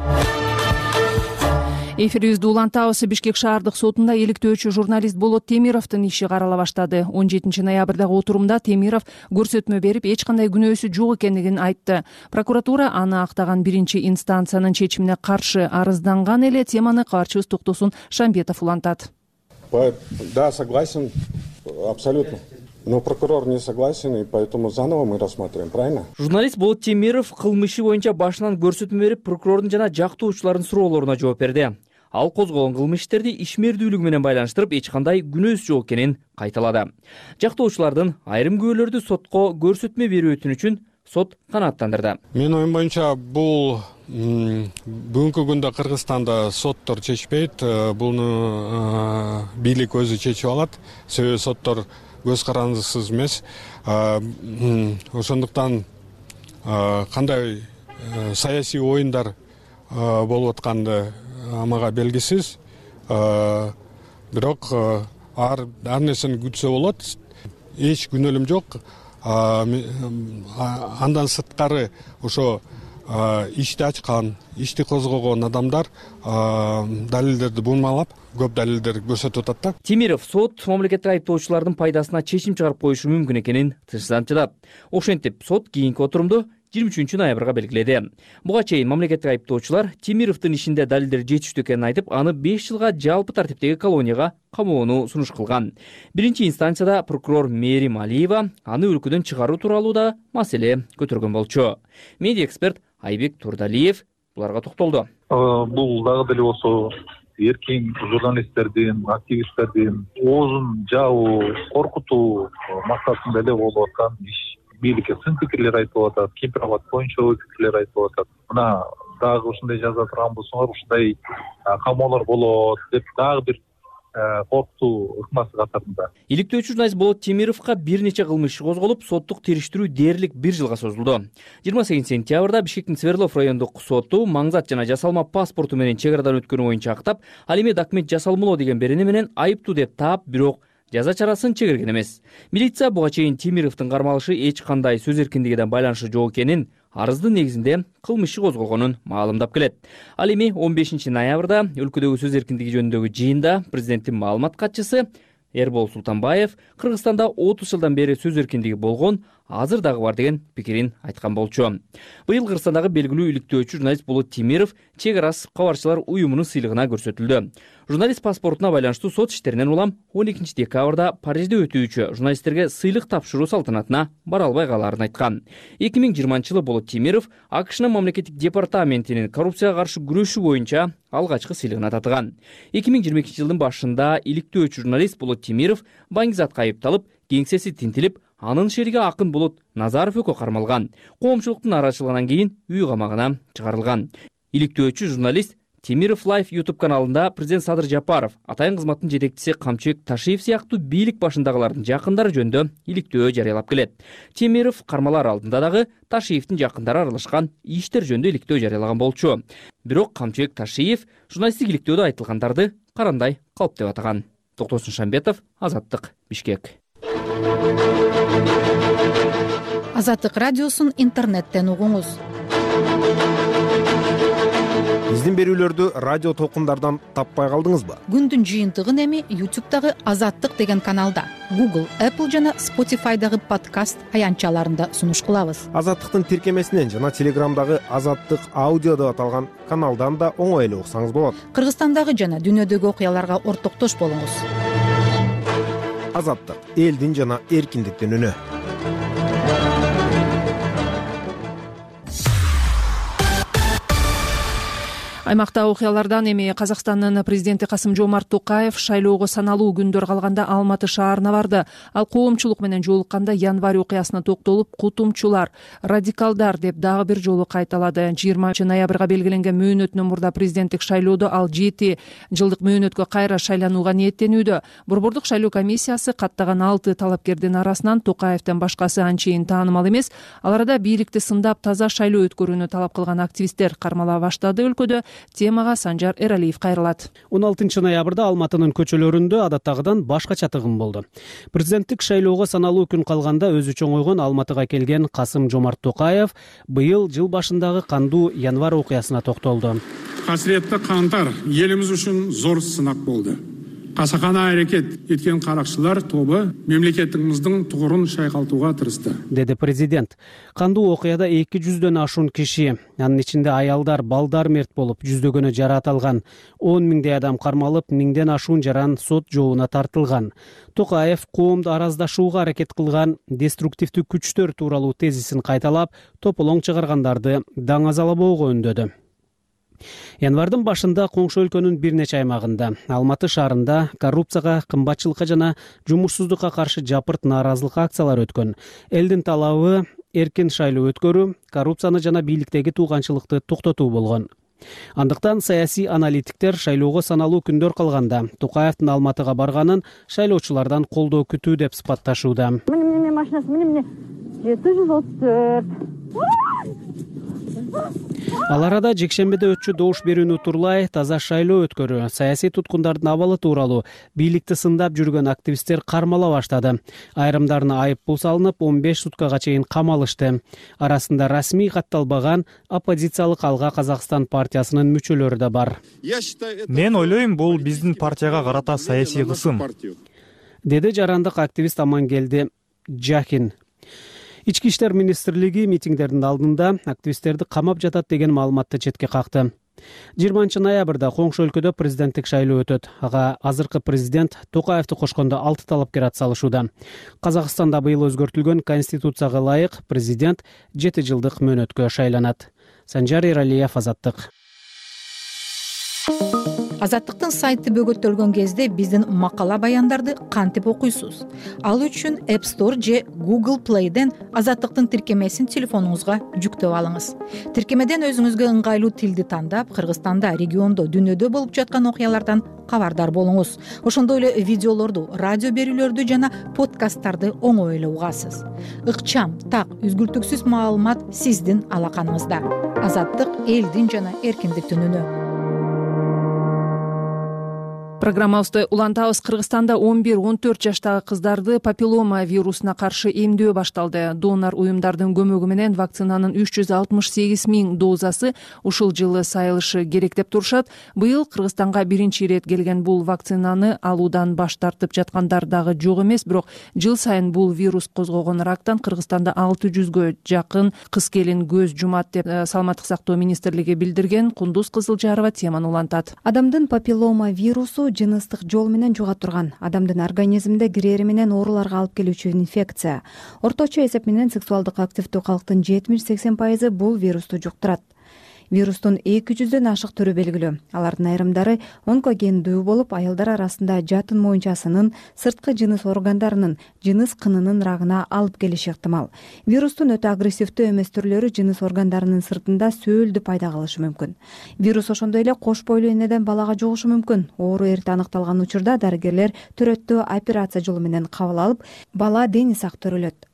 Эфирибизди улантабыз. Бишкек шаардык сотунда иликтөөчү журналист Болот Темировдун иши карала баштады. 17 ноябрдагы отурумда Темиров көрсөтмө берип, эч кандай күнөөсү жок экендигин айтты. Прокуратура аны актаган биринчи инстанциянын чечимине каршы арызданган эле. Теманы каарчыбыз Токтосун Шамбетов улантат. Да, согласен, абсолютно. Но прокурор не согласен, и поэтому заново мы рассматриваем, правильно? Журналист Болот Темиров кылмыш иши боюнча башынан көрсөтмө берип, прокурордун жана жактоочулардын суроолоруна жооп берди. Ал козголгон кылмыш иштерди ишмердүүлүгү менен байланыштырып, эч кандай күнөөсү жок экенин кайталады. Жактоочулардын айрым күбөлөрдү сотко көрсөтмө берүү үчүн сот канааттандырды. Менин оюм боюнча бул бүгүнкү күндө Кыргызстанда соттор чечпейт, буну бийлик өзү чечип алат. Себеби соттор көз карандысыз эмес. Ошондуктан кандай саясий оюндар болуп атканды мага белгисиз. Бирок ар нерсени күтсө болот. Эч күнөөлүм жок. Андан сырткары ошо ишти ачкан, ишти козгогон адамдар далилдерди бурмалап, көп далилдер көрсөтүп атат да. Темиров сот мамлекеттик айыптоочулардын пайдасына чечим чыгарып коюшу мүмкүн экенин тынчсыздантат. Ошентип сот кийинки отурумду 23 ноябрга белгиледи. Буга чейин мамлекеттик айыптоочулар Темировдун ишинде далилдер жетиштүү экенин айтып, аны 5 жылга жалпы тартиптеги колонияга камоону сунуш кылган. Биринчи инстанцияда прокурор Мээрим Алиева аны өлкөдөн чыгаруу тууралуу да маселе көтөргөн болчу. Медиа эксперт Айбек Турдалиев буларга токтолду. Бул дагы деле болсо эркин журналисттердин, активисттердин оозун жаабуу, коркутуу максатында эле болуп аткан иш. Бийликке сын пикирлер айтылып атат, Кемпир абад боюнча ой пикирлер айтылып атат. Мына дагы ушундай жаза турган болсоңор, ушундай камоолор болот деп дагы бир коркутуу ыкмасы катарында. Иликтөөчү журналист Болот Темировго бир нече кылмыш иши козголуп, соттук териштирүү дээрлик 1 жылга созулду. 28 сентябрда Бишкектин Свердлов райондук соту маңзат жана жасалма паспорту менен чек арадан өткөнү боюнча актап, ал эми документ жасалмалоо деген берени менен айыптуу деп таап, бирок жаза чарасын чегерген эмес. Милиция буга чейин Темировдун кармалышы эч кандай сөз эркиндигине байланышы жок экенин, арыздын негизинде кылмыш иши козголгонун маалымдап келет. Ал эми 15 ноябрда өлкөдөгү сөз эркиндиги жөнүндөгү жыйында президенттин маалымат катчысы Эрбол Султанбаев Кыргызстанда 30 жылдан бери сөз эркиндиги болгон, азыр дагы бар деген пикирин айткан болчу. Быйыл Кыргызстандагы белгилүү иликтөөчү журналист Болот Темиров чек ара кабарчылар уюмунун сыйлыгына көрсөтүлдү. Журналист паспортуна байланыштуу сот иштеринен улам 12 декабрда Парижде өтүүчү журналисттерге сыйлык тапшыруу салтанатына бара албай калаарын айткан. 2020 жылы Болот Темиров АКШнын мамлекеттик департаментинин коррупцияга каршы күрөшүү боюнча алгачкы сыйлыгына татыган. 2022 жылдын башында иликтөөчү журналист Болот Темиров баңгизатка айыпталып, кеңсеси тинтилип, анын шериги Акын Болот Назаров экөө кармалган. Коомчулуктун нараачылыгынан кийин үй камагына чыгарылган. Иликтөөчү журналист Темиров Лайф YouTube каналында президент Садыр Жапаров, атайын кызматтын жетекчиси Камчыбек Ташиев сыяктуу бийлик башындагылардын жакындары жөнүндө иликтөө жарыялап келет. Темиров кармалар алдында дагы Ташиевдин жакындары аралашкан иштер жөнүндө иликтөө жарыялаган болчу. Бирок Камчыбек Ташиев журналисттик иликтөөдө айтылгандарды карандай калп деп атаган. Токтосун Шамбетов, Азаттык, Бишкек. Азаттык радиосун интернеттен угуңуз. Биздин берүүлөрдү радио толкундардан таппай калдыңызбы? Күндүн жыйынтыгын эми YouTube'дагы Азаттык деген каналда, Google, Apple жана Spotify'дагы подкаст аянтчаларында сунуш кылабыз. Азаттыктын тиркемесинен жана Телеграмдагы Азаттык аудио деп аталган каналдан да оңой эле уксаңыз болот. Кыргызстандагы жана дүйнөдөгү окуяларга ортоктош болуңуз. Азаттык, элдин жана эркиндиктин үнү. Аймакта окуялардан эми Казакстандын президенти Касым-Жомарт Токаев шайлоого саналуу күндөр калганда Алматы шаарына барды. Ал коомчулук менен жолукканда январь окуясына токтолуп, кутумчулар, радикалдар деп дагы бир жолу кайталады. 20 ноябрга белгиленген мөөнөтүнөн мурда президенттик шайлоодо ал 7 жылдык мөөнөткө кайра шайланууга ниеттенүүдө. Борбордук шайлоо комиссиясы каттаган 6 талапкердин арасынан Токаевден башкасы анчейин таанымал эмес. Ал арада бийликти сындап таза шайлоо өткөрүүнү талап кылган активисттер кармала баштады. Өлкөдө темага Санжар Эралиев кайрылат. 16 ноябрда Алматынын көчөлөрүндө адаттагыдан башкача тыгын болду. Президенттик шайлоого саналуу күн калганда өзү чоңойгон Алматыга келген Касым-Жомарт Токаев быйыл жыл башындагы кандуу январь окуясына токтолду. Касиретті кантар елimiz үчүн зор сынак болду. Касакана аракет эткен каракчылар тобу мемлекетибиздин тугурун шайкалтууга тырышты, деди президент. Кандуу окуяда 200дөн ашуун киши, анын ичинде аялдар, балдар мерт болуп, жүздөгөнү жараат алган, 10 миңдей адам кармалып, 1000ден ашуун жаран сот жообуна тартылган. Токаев коомду араздашууга аракет кылган деструктивдүү күчтөр тууралуу тезисин кайталап, тополоң чыгаргандарды даңазалабоого үндөдү. Январдын башында коңшу өлкөнүн бир нече аймагында, Алматы шаарында коррупцияга, кымбатчылыкка жана жумушсуздукка каршы жапырт нааразылык акциялары өткөн. Элдин талабы эркин шайлоо өткөрүү, коррупцияны жана бийликтеги тууганчылыкты токтотуу болгон. Андыктан саясий аналитиктер шайлоого саналуу күндөр калганда Токаевдин Алматыга барганын шайлоочулардан колдоо күтүү деп сыпатташууда. Міне машинасы, міне 734. Ал арада жекшембиде өтчү добуш берүүнү турлай таза шайлоо өткөрүү, саясий туткундардын абалы тууралуу бийликти сындап жүргөн активисттер кармала баштады. Айрымдарына айыппул салынып, 15 суткага чейин камалышты. Арасында расмий катталбаган оппозициялык Алга Казакстан партиясынын мүчөлөрү да бар. Мен ойлойм, бул биздин партияга карата саясий кысым, деди жарандык активист Амангелди Жахин. Ички иштер министрлиги митингдердин алдында активисттерди камап жатат деген маалыматты четке какты. 20 ноябрда коңшу өлкөдө президенттик шайлоо өтөт. Ага азыркы президент Токаевди кошкондо 6 талапкер атсалышууда. Казакстанда быйыл өзгөртүлгөн конституцияга ылайык президент 7 жылдык мөөнөткө шайланат. Санжар Эралиев, Азаттык. Азаттыктын сайты бөгөттөлгөн кезде биздин макала баяндарды кантип окуйсуз? Ал үчүн App Store же Google Play'ден Азаттыктын тиркемесин телефонуңузга жүктөп алыңыз. Тиркемеден өзүңүзгө ыңгайлуу тилди тандап, Кыргызстанда, региондо, дүйнөдө болуп жаткан окуялардан кабардар болуңуз. Ошондой эле видеолорду, радио берүүлөрдү жана подкасттарды оңой эле угасыз. Ыкчам, так, үзгүлтүксүз маалымат сиздин алаканыңызда. Азаттык элдин жана эркиндиктин үнү. Программабызды улантабыз. Кыргызстанда 11-14 жаштагы кыздарды папиллома вирусуна каршы эмдөө башталды. Донор уюмдардын көмөгү менен вакцинанын 368 000 дозасы ушул жылы сайылышы керек деп турушат. Быйыл Кыргызстанга биринчи ирет келген бул вакцинаны алуудан баш тартып жаткандар дагы жок эмес, бирок жыл сайын бул вирус козгогон рактан Кыргызстанда 600гө жакын кыз-келин көз жумат деп Саламаттык сактоо министрлиги билдирген. Кундуз Кызылжарова теманы улантат. Адамдын папиллома вирусу жыныстык жол менен жуга турган, адамдын организминде кирери менен ооруларга алып келүүчү инфекция. Орточо эсеп менен сексуалдык активдүү калктын 70-80% бул вирусту жуктурат. Вирустун 200дөн ашык түрү белгилүү. Алардын айрымдары онкогендүү болуп, аялдар арасында жатын моюнчасынын, сырткы жыныс органдарынын, жыныс кынынын рагына алып келиши ыктымал. Вирустун өтө агрессивдүү эмес түрлөрү жыныс органдарынын сыртында сөөлдү пайда кылышы мүмкүн. Вирус ошондой эле кош бойлуу энеден балага жугушу мүмкүн. Оору эрте аныкталган учурда дарыгерлер төрөттүү операция жолу менен кабыл алып, бала дени сак төрөлөт.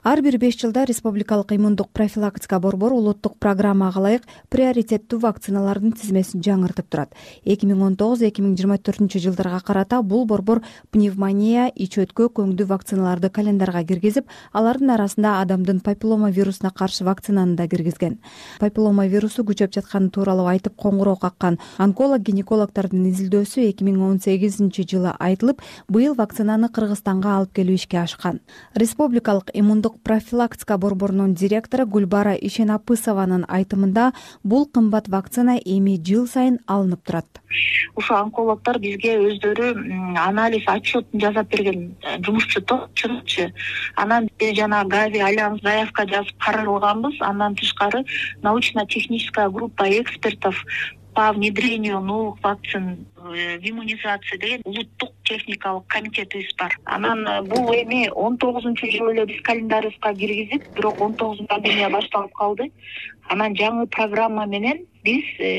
Ар бир 5 жылда Республикалык иммундук профилактика борбору улуттук программага ылайык приоритеттүү вакциналардын тизмесин жаңыртып турат. 2019-2024 жылдарга карата бул борбор пневмония, ич өткө, көңдүү вакциналарды календарга киргизип, алардын арасында адамдын папиллома вирусуна каршы вакцинаны да киргизген. Папиллома вирусу күчөп жатканы тууралуу айтып коңгуроо каккан онколог-гинекологдордун изилдөөсү 2018 жылы айтылып, быйыл вакцинаны Кыргызстанга алып келүү ишке ашкан. Республикалык иммундук профилактика борборунун директору Гүлбара Ишенапысованын айтымында, бул кымбат вакцина эми жыл сайын алынып турат. Ушу онкологдор бизге өздөрү анализ отчетун жасап берген жумушчу топчу. Анан биз жана Гави Альянс заявка жазып каралганбыз. Андан тышкары научно-техническая группа экспертов по внедрению новых вакцин в иммунизации деген улуттук техникалык комитетибиз бар. Анан бул эми 19-жылы эле биз календарыбызга киргизип, бирок 19 пандемия башталып калды. Анан жаңы программа менен биз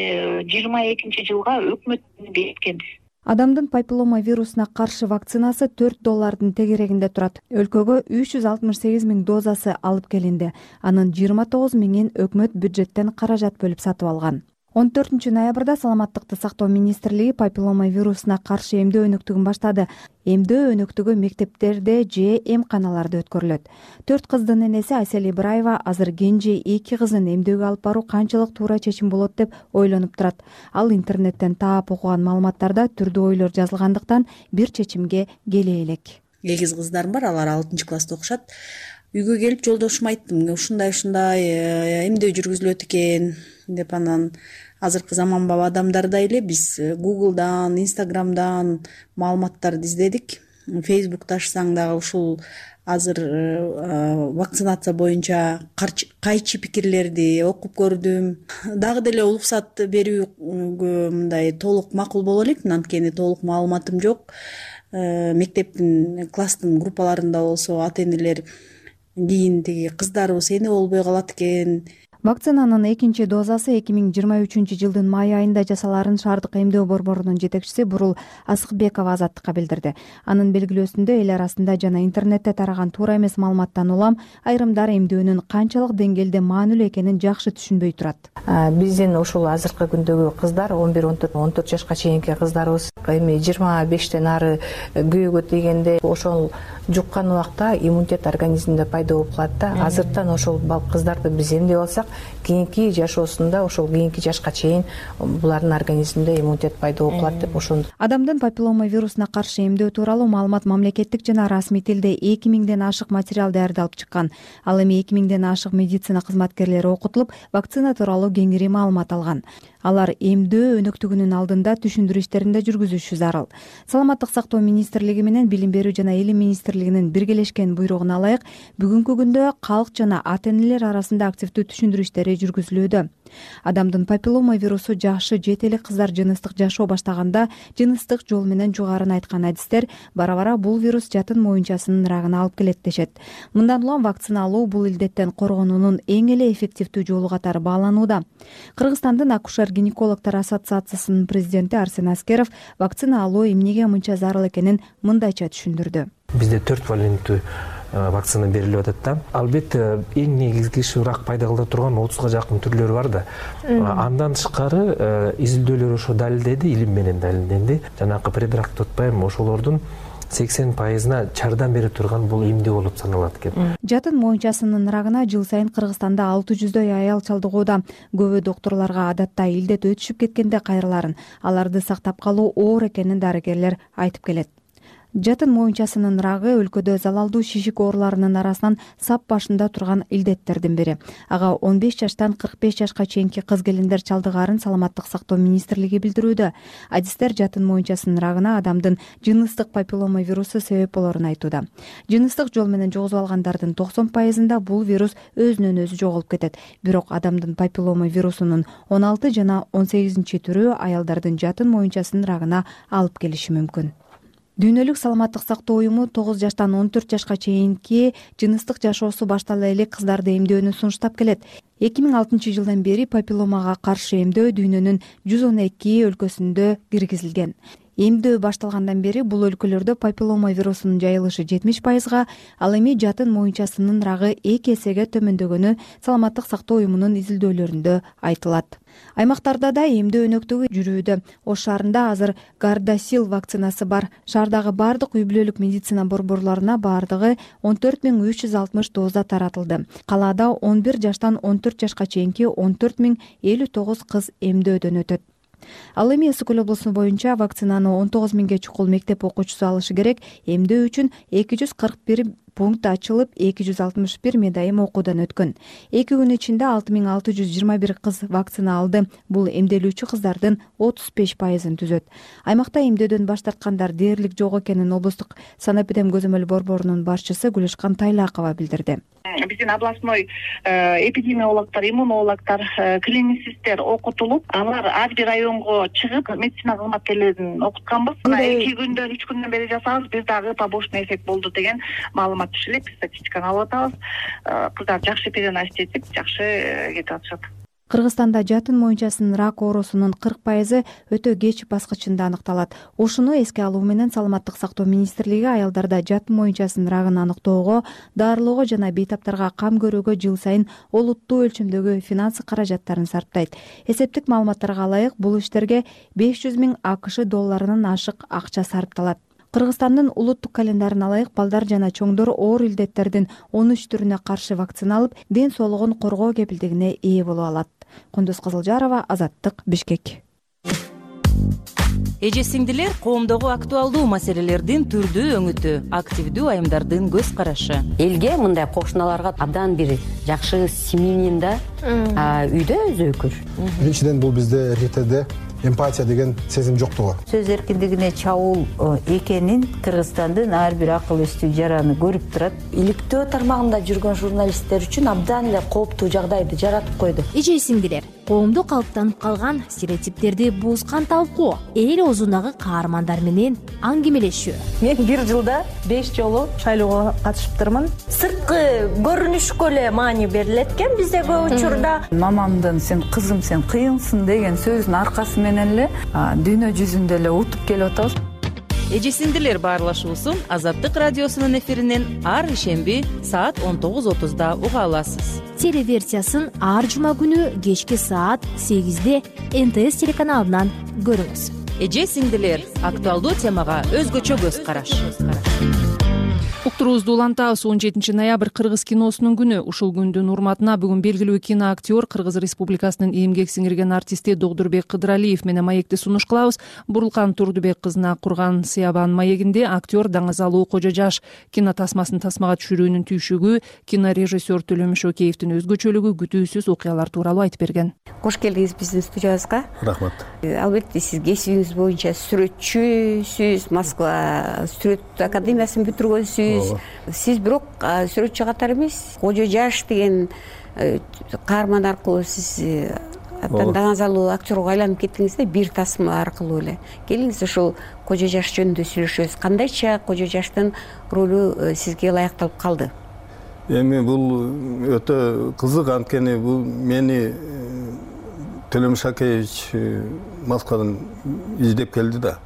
22 жылга өкмөттүн бекиткенбиз. Адамдын папиллома вирусуна каршы вакцинасы $4 тегерегинде турат. Өлкөгө 368 000 дозасы алып келинди. Анын 29 000-ин өкмөт бюджеттен каражат бөлүп сатып алган. 14 ноябрда Саламаттыкты сактоо министрлиги папиллома вирусуна каршы эмдөө өнөктүгүн баштады. Эмдөө өнөктүгү мектептерде же эмканаларда өткөрүлөт. 4 кыздын энеси Айсел Ибраева азыр кенже 2 кызын эмдөөгө алып баруу канчалык туура чечим болот деп ойлонуп турат. Ал интернеттен таап окуган маалыматтарда түрдүү ойлор жазылгандыктан бир чечимге келе элек. Эгиз кыздарым бар, алар 6-класста окушат. Үйгө келип жолдошума айттым, ушундай эмдөө жүргүзүлөт экен деп. Анан азыркы заманбап адамдарда эле биз Google'дан, Instagram'дан маалыматтарды издедик. Facebook'та ачсаң дагы ушул азыр вакцинация боюнча кайчы пикирлерди окуп көрдүм. Дагы деле уруксат берүүгө мындай толук макул боло элек, анткени толук маалыматым жок. Мектептин класстын группаларында болсо ата-энелер кийин тиги кыздарыбыз эне болбой калат экен. Вакцинанын экинчи дозасы 2023 жылдын май айында жасаларын шаардык эмдөө борборунун жетекчиси Бурул Асыкбекова Азаттыкка билдирди. Анын белгилөөсүндө эл арасында жана интернетте тараган туура эмес маалыматтан улам айрымдар эмдөөнүн канчалык деңгээлде маанилүү экенин жакшы түшүнбөй турат. Биздин ушул азыркы күндөгү кыздар 11-14 жашка чейинки кыздарыбыз эми 25тен ары күйөөгө тийгенде ошол жуккан убакта иммунитет организмде пайда болуп калат да. Азыртан ошол кыздарды биз эмдеп алсак, кийинки жашоосунда ошол кийинки жашка чейин булардын организминде иммунитет пайда болуп калат деп ошону. Адамдын папиллома вирусуна каршы эмдөө тууралуу маалымат мамлекеттик жана расмий тилде 2000ден ашык материал даярдалып чыккан. Ал эми 2000ден ашык медицина кызматкерлери окутулуп, вакцина тууралуу кеңири маалымат алган. Алар эмдөө өнөктүгүнүн алдында түшүндүрүү иштерин да жүргүзүшү зарыл. Саламаттык сактоо министрлиги менен Билим берүү жана Илим министрлигинин биргелешкен буйругуна ылайык бүгүнкү күндө калк жана ата-энелер арасында активдүү түшүндүрүү иштери жүргүзүлүүдө. Адамдын папиллома вирусу жашы жетелик кыздар жыныстык жашоо баштаганда жыныстык жол менен жугарын айткан адистер бара-бара бул вирус жатын моюнчасынын рагына алып келет дешет. Мындан улам вакцина алуу бул илдеттен коргонуунун эң эле эффективдүү жолу катары бааланууда. Кыргызстандын акушер-гинекологдор ассоциациясынын президенти Арсен Аскеров вакцина алуу эмнеге мынча зарыл экенин мындайча түшүндүрдү. Бизде 4 валенттүү вакцина берилип атат да. Албетте эң негизги рак пайда кылдырып турган 30га жакын түрлөрү бар да. Андан тышкары изилдөөлөр ошо далилдеди, илим менен далилденди. Жанакы предрак деп атпайм, ошолордун 80%-на жардам берип турган бул эмдөө болуп саналат экен. Жатын моюнчасынын рагына жыл сайын Кыргызстанда 600дөй аял чалдыгууда. Көбү доктурларга адатта илдет өтүшүп кеткенде кайрыларын, аларды сактап калуу оор экенин дарыгерлер айтып келет. Жатын моюнчасынын рагы өлкөдө залалдуу шишик ооруларынын арасынан сап башында турган илдеттердин бири. Ага 15 жаштан 45 жашка чейинки кыз келиндер чалдыгарын Саламаттык сактоо министрлиги билдирүүдө. Адистер жатын моюнчасынын рагына адамдын жыныстык папиллома вирусу себеп болорун айтууда. Жыныстык жол менен жугузуп алгандардын 90%-ында бул вирус өзүнөн өзү жоголуп кетет. Бирок адамдын папиллома вирусунун 16 жана 18 түрү аялдардын жатын моюнчасынын рагына алып келиши мүмкүн. Дүйнөлүк саламаттык сактоо уюму 9 жаштан 14 жашка чейинки жыныстык жашоосу баштала элек кыздарды эмдөөнү сунуштап келет. 2006 жылдан бери папилломага каршы эмдөө дүйнөнүн 112 өлкөсүндө киргизилген. Эмдөө башталгандан бери бул өлкөлөрдө папиллома вирусунун жайылышы 70%, ал эми жатын моюнчасынын рагы 2 эсеге төмөндөгөнү Саламаттык сактоо уюмунун изилдөөлөрүндө айтылат. Аймактарда да эмдөө өнөктүгү жүрүүдө. Ош шаарында азыр Гардасил вакцинасы бар. Шаардагы бардык үй-бүлөлүк медицина борборлоруна бардыгы 14360 доза таратылды. Калаада 11 жаштан 14 жашка чейинки 14059 кыз эмдөөдөн өтөт. Ал эми Ысык Көл облусу боюнча вакцинаны 19 миңге чукул мектеп окуучусу алышы керек. Эмдөө үчүн 241 пункт ачылып, 261 медайым окуудан өткөн. 2 күн ичинде 6621 кыз вакцина алды. Бул эмделүүчү кыздардын 35%-ын түзөт. Аймакта эмдөөдөн баш тарткандар дээрлик жок экенин облустук санэпидем көзөмөл борборунун башчысы Гүлөшкан Тайлакова билдирди. Биздин областной эпидемиологдор, иммунологдор, клиницисттер окутулуп, алар ар бир районго чыгып медицина кызматкерлерин окутканбыз. 2 күндөн 3 күндөн бери жасабыз. Бир дагы побочный эффект болду деген маалымат түшүлөт. Статистиканы алып атабыз. Кыздар жакшы переносить этип, жакшы кетип атышат. Кыргызстанда жатын моюнчасынын рак оорусунун 40% өтө кеч баскычында аныкталат. Ушуну эске алуу менен Саламаттык сактоо министрлиги аялдарда жатын моюнчасынын рагын аныктоого, дарылоого жана бейтаптарга кам көрүүгө жыл сайын олуттуу өлчөмдөгү финансы каражаттарын сарптайт. Эсептик маалыматтарга ылайык бул иштерге 500 миң АКШ долларынан ашык акча сарпталат. Кыргызстандын улуттук календарына ылайык балдар жана чоңдор оор илдеттердин 13 түрүнө каршы вакцина алып, ден соолугун коргоо кепилдигине ээ боло алат. Кундуз Кызылжарова, Азаттык, Бишкек. Эже сиңдилер, коомдогу актуалдуу маселелердин түрдүү өңүтү, активдүү айымдардын көз карашы. Элге мындай кошуналарга абдан бир жакшы семьянин да үйдө өзөкүр. Биринчиден бул бизде РТД эмпатия деген сезим жоктугу. Сөз эркиндигине чабуул экенин Кыргызстандын ар бир акыл эстүү жараны көрүп турат. Иликтөө тармагында жүргөн журналисттер үчүн абдан эле кооптуу жагдайды жаратып койду. Эже сиңдилер, коомдо калыптанып калган стереотиптерди бузган талкуу, эл оозундагы каармандар менен аңгемелешүү. Мен бир жылда 5 жолу шайлоого катышыптырмын. Сырткы көрүнүшкө эле маани берилет экен бизде көп учурда. Мамамдын "сен кызым, сен кыйынсың" деген сөзүнүн аркасы менен эле дүйнө жүзүндө эле утуп келип атабыз. Эже сиңдилер баарлашуусун Азаттык радиосунун эфиринен ар ишемби саат 19:30 уга аласыз. Телеверсиясын ар жума күнү кечки саат 8-де НТС телеканалынан көрүңүз. Эже сиңдилер, актуалдуу темага өзгөчө көз караш. Уктуруубузду улантабыз. 17 ноябрь Кыргыз киносунун күнү. Ушул күндүн урматына бүгүн белгилүү киноактер, Кыргыз Республикасынын эмгек сиңирген артисти Догдурбек Кыдыралиев менен маекти сунуш кылабыз. Бурулкан Турдубек кызына курган Сыябан маегинде актер Даңазалуу Кожо Жаш кинотасмасын тасмага түшүрүүнүн түйшүгү, кинорежиссер Төлөмүш Океевдин өзгөчөлүгү, күтүүсүз окуялар тууралуу айтып берген. Кош келдиңиз биздин студиябызга. Рахмат. Албетте сиз кесибиңиз боюнча сүрөтчүсүз, Москва сүрөт академиясын бүтүргөнсүз. Сиз бирок сүрөтчү катары эмес, Кожо Жаш деген каарман аркылуу сиз Даңазалуу актерго айланып кеттиңиз да, бир тасма аркылуу эле. Келиңиз ушул Кожо Жаш жөнүндө сүйлөшөбүз. Кандайча Кожо Жаштын ролу сизге ылайыкталып калды? Эми бул өтө кызык, анткени бул мени Төлөмүш Акеевич Москвадан издеп келди да.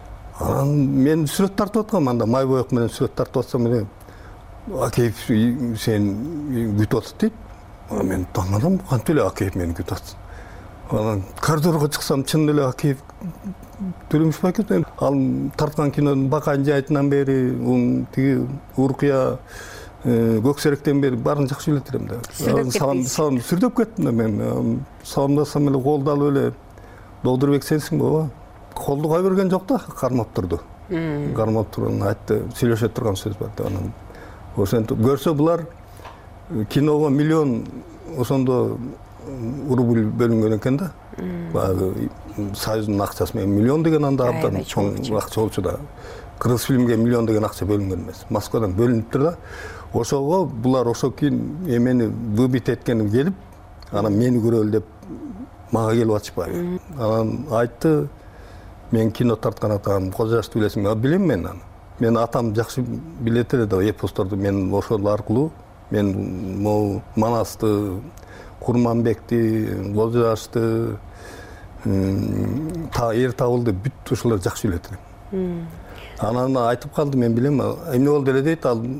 Мен сүрөт тартып аткам, анда май боек менен сүрөт тартып атсам эле Акеев сен күтүп атат дейт. Мен таңдадым, кантип эле Акеев мени күтүп атат. Анан коридорго чыксам, чын эле Акеев Төлөмүш Акеев. Ал тарткан кинонун Бакайын жайытынан бери, тиги Уркуя Көксеректен бери баарын жакшы билет элем да. Салам сүрдөп кеттим да мен. Саламдасам эле колду алып эле Догдурбек сенсиңби ооба? Колду кой берген жок да, кармап турду. Кармап турган айтты, сүйлөшө турган сөз бар да. Анан ошентип көрсө булар киного миллион ошондо рубль бөлүнгөн экен да. Баягы Союздун акчасы менен миллион деген анда абдан чоң акча болчу да. Кыргыз фильмге миллион деген акча бөлүнгөн эмес. Москвадан бөлүнүптүр да. Ошого булар ошо кийин эмени выбит эткеним келип, анан мени көрөлү деп мага келип атышпайбы. Анан айтты, мен кино тарткан атам, Кожо Жашты билесиңби? Билем мен аны. Мен атам жакшы билет эле да, эпосторду мен ошол аркылуу мен могу Манасты, Курманбекти, Кожо Жашты, эр табылды бүт ушулар жакшы билет элем. Анан айтып калды, мен билем, эмне болду эле дейт, ал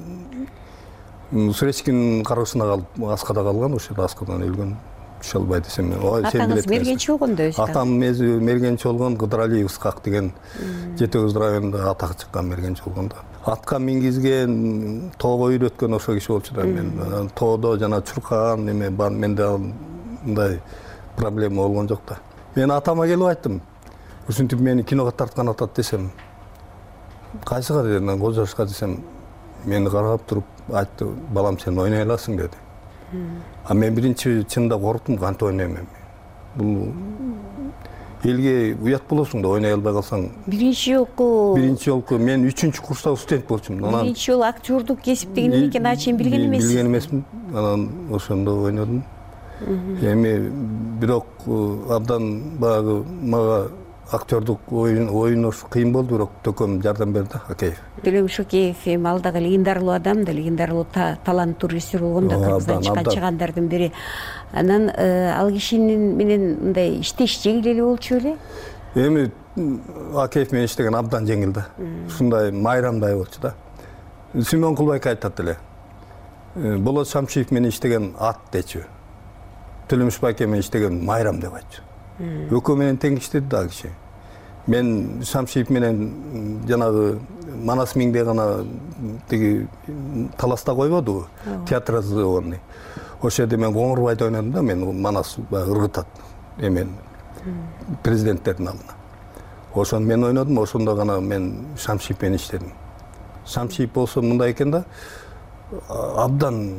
Суречкинин кароосуна калып аскада калган, ошол аскадан өлгөн. Түшө албай десем, атаңыз мергенчи болгондо өзү? Атам мергенчи болгон, Кыдыралиев Ысқақ деген Жети Кыз районунда атак чыккан мергенчи болгондо. Атка мингизген, тоого үйрөткөн ошол киши болчу да. Мен тоодо жана чуркаган неме бар, менде мындай проблема болгон жок да. Мен атама келип айттым, ушинтип мени киного тарткан атат десем, кайсыга дедим, Кожошка десем, мени карап туруп айтты, балам сен ойной аласың деди. Мен биринчи чынында корктум, кантип ойнойм эми. Бул элге уят болосуң да, ойной албай калсаң. Биринчи жолку мен 3-чү курстагы студент болчумун. Биринчи жолу актёрдук кесипти эмне экенин ачык билген эмессиз? Билген эмесмин. Анан ошондо ойнодум. Эми бирок абдан баягы мага актёрдук ойнош кыйын болду, бирок төкөм жардам берди, Акеев. Төлөм Шокеев эми ал дагы легендарлуу адам да, легендарлуу таланттуу режиссер болгон да, Кыргыздан чыккан чыгандардын бири. Анан ал кишинин менен мындай иштеш жеңил эле болчу беле? Эми Акеев менен иштеген абдан жеңил да. Ушундай майрамдай болчу да. Симон Кулбайка айтат эле. Болот Шамшиев менен иштеген ат дечү. Төлөм Шубайке менен иштеген майрам деп айтчу. Экөө менен тең иштеди да киши. Мен Шамшиев менен жанагы Манас Миңде гана тиги таласта койбодубу, театрализованный. Ошол жерде мен Коңурбайды ойнодум да, мен Манас ыргытат эмен президенттердин алдына. Ошону мен ойнодум, ошондо гана мен Шамшиев менен иштедим. Шамшиев болсо мындай экен да, абдан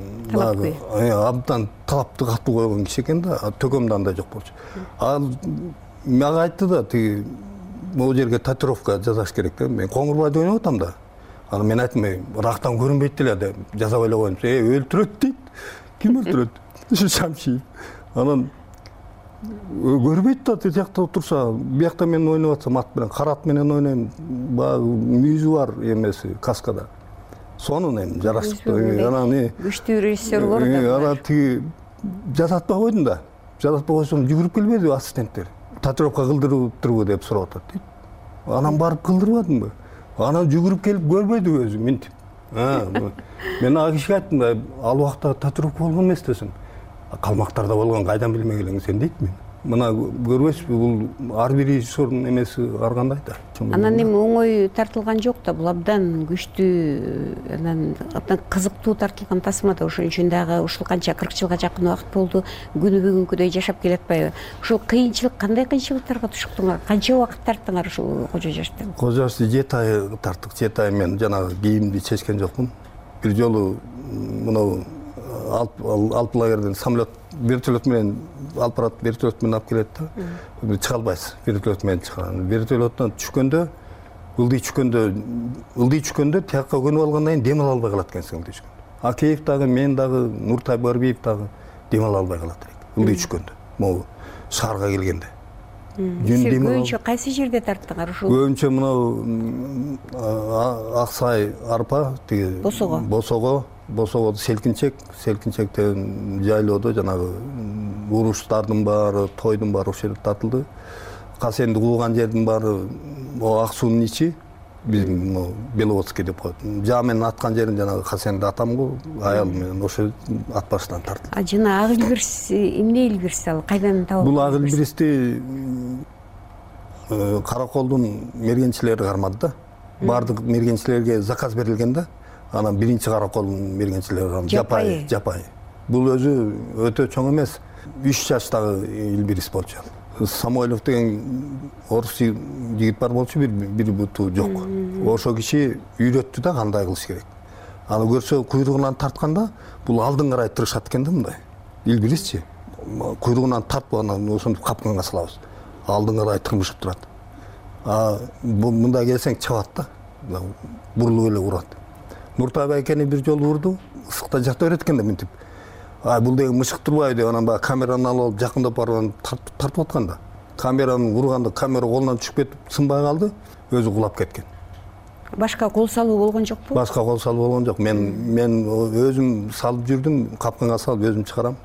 талапты катуу койгон киши экен да, төкөмдө андай жок болчу. Ал мага айтты да, тиги могу жерге татуировка жасаш керек деп. Мен Коңурбайды ойноп атам да. Анан мен айттым, рактан көрүнбөйт деле деп жасап эле коем. Өлтүрөт дейт. Ким өлтүрөт? Шамшиев. Анан көрбөйт да, тиякта отурса, биякта мен ойноп атсам, ат менен, карат менен ойнойм. Баягы мүйүзү бар эмеси, каскада. Сонун эми жараштыктуу. Анан күчтүү режиссерлор да. Анан тиги жасатпай койдум да. Жасатпай койсом жүгүрүп келбеди ассистенттер. Татуировка кылдырыптырбы деп сурап атат дейт. Анан барып кылдырбадымбы? Анан жүгүрүп келип көрбөйдү өзү минтип. Мен ага кишиге айттым да, ал убакта татуировка болгон эмес десем. Калмактарда болгон кайдан билмек элең сен дейт мен. Мына көрбөйсүзбү, бул ар бир режиссердун эмеси ар кандай да. Анан эми оңой тартылган жок да, бул абдан күчтүү, анан абдан кызыктуу тартылган тасма да. Ошон үчүн дагы ушул канча 40 жылга жакын убакыт болду, күнү бүгүнкүдөй жашап келатпайбы? Ушул кыйынчылык, кандай кыйынчылыктарга туштуңар? Канча убакыт тарттыңар ушул Кожо Жаштан? Кожо Жашты 7 ай тарттык. 7 ай мен жанагы кийимди чечкен жокмун. Бир жолу мына алып лагерден самолет, вертолет менен алып барат, вертолет менен алып келет да. Чыга албайсыз, вертолет менен чыган. Вертолеттон түшкөндө, ылдый түшкөндө тиякка көнүп алгандан кийин дем ала албай калат экенсиң ылдый түшкөндө. Акеев дагы, мен дагы, Нуртай Барбиев дагы дем ала албай калат ылдый түшкөндө. Могу шаарга келгенде. Көбүнчө кайсы жерде тарттыңар ушул? Көбүнчө мына Аксай арпа, тиги Босого селкинчекте жайлоодо жанагы уруштардын баары, тойдун баары ошол жерде тартылды. Касенди кууган жердин баары Ак суунун ичи, биз Беловодский деп коет. Жаа менен аткан жерин жанагы Касенди атам го, аялым менен ошол ат башынан тартылды. Жана ак илбирс эмне илбирс ал? Кайдан табылды? Бул ак илбирсти Караколдун мергенчилери кармады да. Бардык мергенчилерге заказ берилген да. Анан биринчи Караколдун мергенчилери жапай. Бул өзү өтө чоң эмес. 3 жаштагы илбирис болчу. Самойлов деген орус жигит бар болчу, бир буту жок. Ошол киши үйрөттү да кандай кылыш керек. Аны көрсө куйругунан тартканда, бул алдын карай тырышат экен да мындай. Илбирисчи. Куйругунан тартып анан ошентип капканга салабыз. Алдын карай тырмышып турат. Мындай келсең чабат да. Бурулуп эле урат. Нуртай байкени бир жолу урду, ысыкта жата берет экен да минтип. Бул деген мышык турбайбы деп анан баягы камераны алып жакындап барып тартып атканда. Камераны урганда камера колунан түшүп кетип, сынбай калды, өзү кулап кеткен. Башка кол салуу болгон жокпу? Башка кол салуу болгон жок. Мен өзүм салып жүрдүм, капканга салып өзүм чыгарам.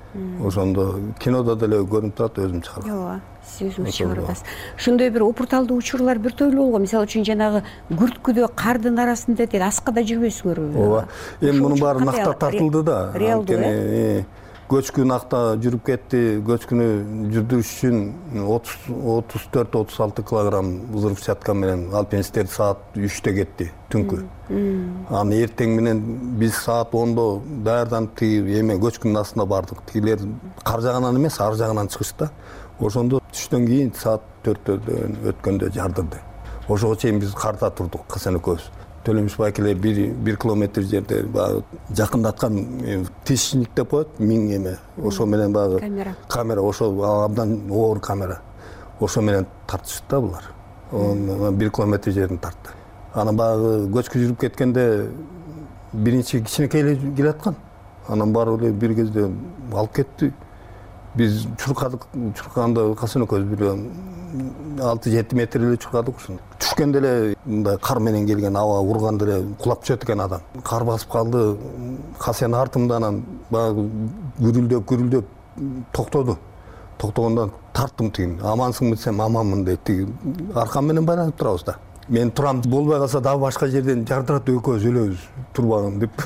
ошондо кинодо деле көрүнүп турат, өзүм чыгаргам. ооба, сиз өзүңүз чыгарып атасыз. Ошондой бир опурталдуу учурлар бир тойлуу болгон. Мисалы үчүн жанагы күрткүдө кардын арасында тил аскада жүрбөйсүңөрбү? ооба, эми мунун баары накта тартылды да. Реалдуу, көчкү накта жүрүп кетти. Көчкүнү жүрдүрүш үчүн 34-36 килограмм взрывчатка менен алпинисттер саат 3-тө кетти түнкү. Аны эртең менен биз саат 10-до даярданып тиги эме көчкүнүн астына бардык. Тигилер кар жагынан эмес, ар жагынан чыгышты. Ошондо түштөн кийин саат 4-тө өткөндө жардырды. Ошого чейин биз карда турдук, Касен экөөбүз. Төлөмүш байкелер 1 километр жерде баягы жакындаткан тишник деп коет, миң эме. Ошо менен баягы камера, ошо абдан оор камера. Ошо менен тартышты да булар. 1 километр жерин тартты. Анан баягы көчкү жүрүп кеткенде биринчи кичинекей эле келаткан. Анан барып эле бир кезде алып кетти. Биз чуркадык, чуркаганда Касен экөөбүз бир 6-7 метр эле чуркадык ушун. Түшкөндө эле мындай кар менен келген аба урганда эле кулап түшөт экен адам. Кар басып калды. Касен артымда анан баягы гүрүлдөп токтоду. Токтогондон тарттым тигин. Амансыңбы десем, аманмын дейт. Аркам менен байланып турабыз да. Мен турам, болбой калса дагы башка жерден жардырат, экөөбүз өлөбүз турбаган деп.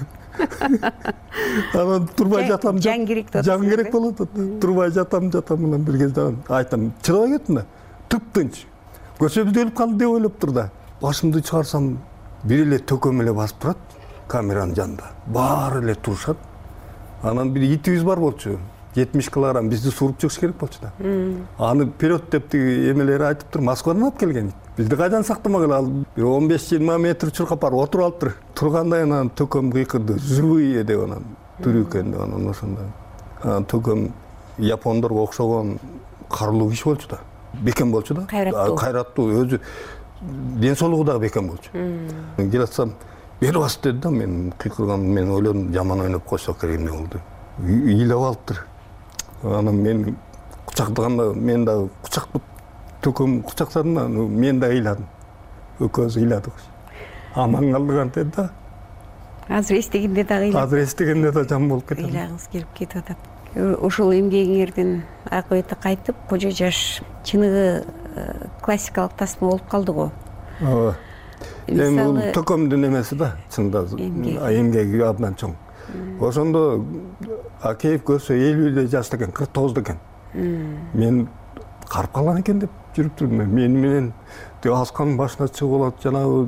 Анан турбай жатам. Жан керек да. Жан керек болот. Турбай жатам анан бир кезде айтам, чыдабай кеттим да. Тып-тынч. Көчөбүз өлүп калды деп ойлоп тур да. Башымды чыгарсам, бир эле төкөм эле басып турат камеранын жанында. Баары эле турушат. Анан бир итибиз бар болчу. 70 килограмм бизди сууруп чыгыш керек болчу да. Аны вперед деп тиги эмелери айтып тур, Москвадан алып келген. Бизди кайдан сактамагыла, бир 15-20 метр чуркап барып отуруп алыптыр. Тургандай анан төкөм кыйкырды. Живые деп анан тирүү экен деп анан ошондой. Анан төкөм япондорго окшогон карлуу киши болчу да. Бекем болчу да. Кайраттуу, өзү ден соолугу дагы бекем болчу. Келатсам, бери бас деди да, мен кыйкырган, мен ойлодум жаман ойноп койсок керек эмне болду. Ыйлап алыптыр. Анан мен кучактаганда мен дагы кучактап төкөм кучактадым да, мен дагы ыйладым. Экөөбүз ыйладык. Аман калдык деди да. Азыр эстегенде дагы ыйлап. Азыр эстегенде да жам болуп кетет. Ыйлагыңыз келип кетип атат. Ошол эмгегиңердин акыбети кайтып, кожо жаш чыныгы классикалык тасма болуп калды го. Ооба. Эми бул төкөмдүн эмеси да, чында эмгеги абдан чоң. Ошондо Акеев көрсө 50 жашта экен, 49 экен. Мен карып калган экен деп жүрүп турдум. Мен менен асканын башына чыгып болот, жанагы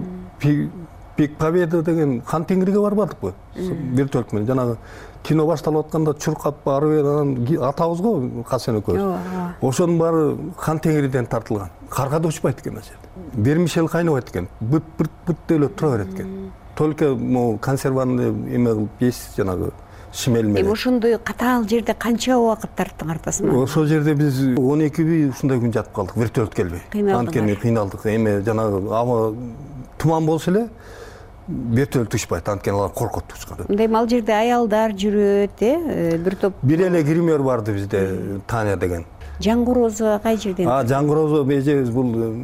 Пик Победа деген хан теңириге барбадыкпы? Вертолет менен жанагы кино башталып атканда чуркап барып анан атабыз го Касен экөөбүз. Ошонун баары хан теңириден тартылган. Каргада учпайт экен ал жерде. Вермишель кайнабайт экен. Быт эле тура берет экен. Только консерванный эме кылып жейсиз, жанагы шимел менен. Ошондой катаал жерде канча убакыт тарттыңар тасма? Ошол жерде биз 12 ушундай күн жатып калдык, вертолет келбей. Анткени кыйналдык. Эме жанагы аба туман болсо эле вертолет учпайт, анткени алар коркот учкан. Мындай ал жерде аялдар жүрөт, бир топ. Бир эле гример барды бизде, Таня деген. Жангорозо кай жерден? Жангорозо эжебиз бул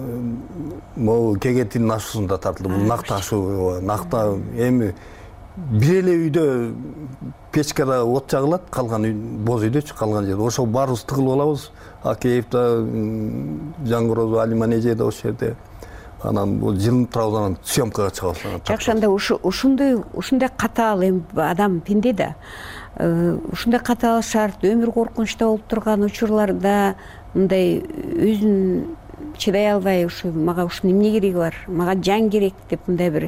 могу Кегетинин ашуусунда тартылды. Бул накта ашуу, накта эми бир эле үйдө печкада от жагылат, калган боз үйдөчү, калган жерде. Ошо баарыбыз тыгылып алабыз. Акеев да, Жангорозо, Алиман эже да ошол жерде. Анан бул жылынып турабыз, анан съемкага чыгабыз. Жакшы, анда ушундай катаал адам пенде да. Ушундай катаал шарт, өмүр коркунучта болуп турган учурларда мындай өзүн чыдай албай, ушу мага ушунун эмне кереги бар, мага жан керек деп мындай бир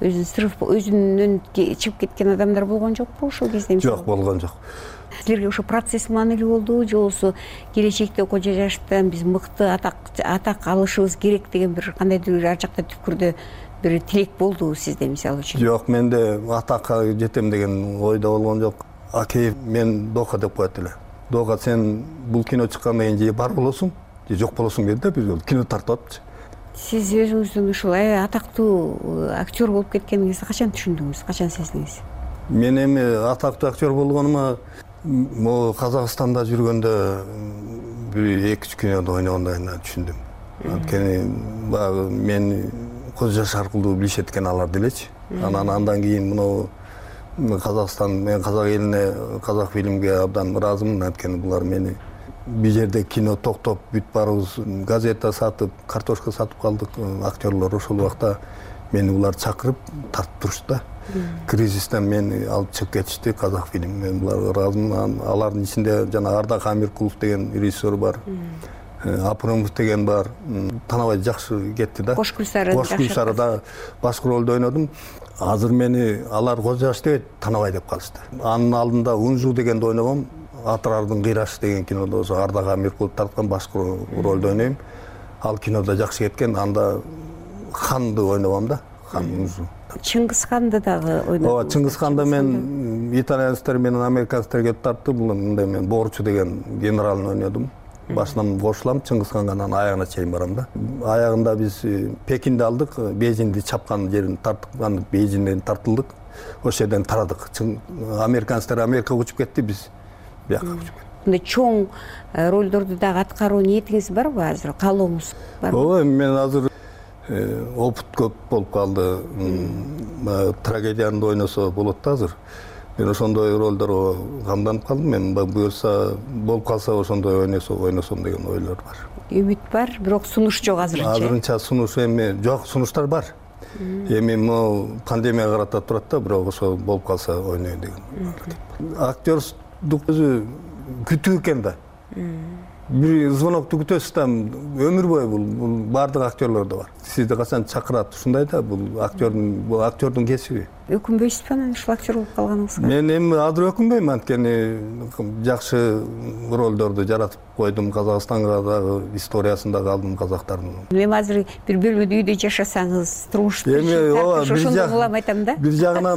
өзүнөн чыгып кеткен адамдар болгон жокпу ошол кезде? Жок, болгон жок. Силерге ошо процесс маанилүү болдубу, же болбосо келечекте кожо жаштан биз мыкты атак алышыбыз керек деген бир кандайдыр бир ар жакта түпкүрдө бир тилек болдубу сизде, мисалы үчүн? Жок, менде атакка жетем деген ойдо болгон жок. Акеев мен Доха деп коет эле. Доха, сен бул кино чыккандан кийин же бар болосуң, же жок болосуң деди да, биз кино тартып атчы. Сиз өзүңүздүн ушул атактуу актер болуп кеткениңизди качан түшүндүңүз, качан сездиңиз? Мен эми атактуу актер болгонума могу Казакстанда жүргөндө бир 2-3 кинодо ойногондон кийин түшүндүм. Анткени баягы мен көз жаш аркылуу билишет экен алар делечи. Анан кийин мына мен казак элине, казак фильмге абдан ыраазымын. Анткени булар мени бир жерде кино токтоп бүт барыбыз газета сатып, картошка сатып калдык. Актерлор ошол убакта мени булар чакырып тартып турушты да. Кризистен мени алып чыгып кетишти казак фильм. Мен буларга ыраазымын. Алардын ичинде жана Ардак Амиркулов деген режиссер бар. Апырымов деген бар. Танабай жакшы кетти да. Кош Гүлсарыда башкы ролду ойнодум. Азыр мени алар Кожо жаш дебейт, Танабай деп калышты. Анын алдында Унжу дегенди ойногом. Атырардын кыйрашы деген кинодо ошо Ардак Амиркулов тарткан башкы ролду ойнойм. Ал кинода жакшы кеткен. Анда ханды ойногом да. Хан Унжу. Чыңгыз ханды дагы ойнодум. Ооба, Чыңгыз ханда мен итальянецтер менен американецтер келип тартты. Бул мындай мен Борчу деген генералын ойнодум. Башынан кошулам, Чыңгыз ханга анан аягына чейин барам да. Аягында биз Пекинди алдык, Бейжиңди чапкан жерин тарткан, Бейжиңден тартылдык. Ошол жерден тарадык. Американецтер Америкага учуп кетти, биз бияка учуп кеттик. Мындай чоң ролдорду дагы аткаруу ниетиңиз барбы азыр? Каалооңуз барбы? Ооба, мен азыр опыт көп болуп калды. Трагедияны ойносо болот да азыр. Мен ошондой ролдорго камданып калдым. Мен буюрса болуп калса ошондой ойносом деген ойлор бар. Үмүт бар, бирок сунуш жок азырынча. Азырынча сунуш эми жок, сунуштар бар. Эми могу пандемияга карата турат да, бирок ошо болуп калса ойнойм деген. Актердук өзү күтүү экен да. Бир звонокту күтөсүз да, өмүр бою бул бардык актерлордо бар. Сизди качан чакырат, ушундай да, бул актердун кесиби. Өкүнбөйсүзбү анан ушул актер болуп калганыңызга? Мен эми азыр өкүнбөйм, анткени жакшы ролдорду жаратып койдум. Казакстанга дагы историясын дагы алдым казактардын. Эми азыр бир бөлмөдө үйдө жашасаңыз, турмуш ошондой улам айтам да. Бир жагынан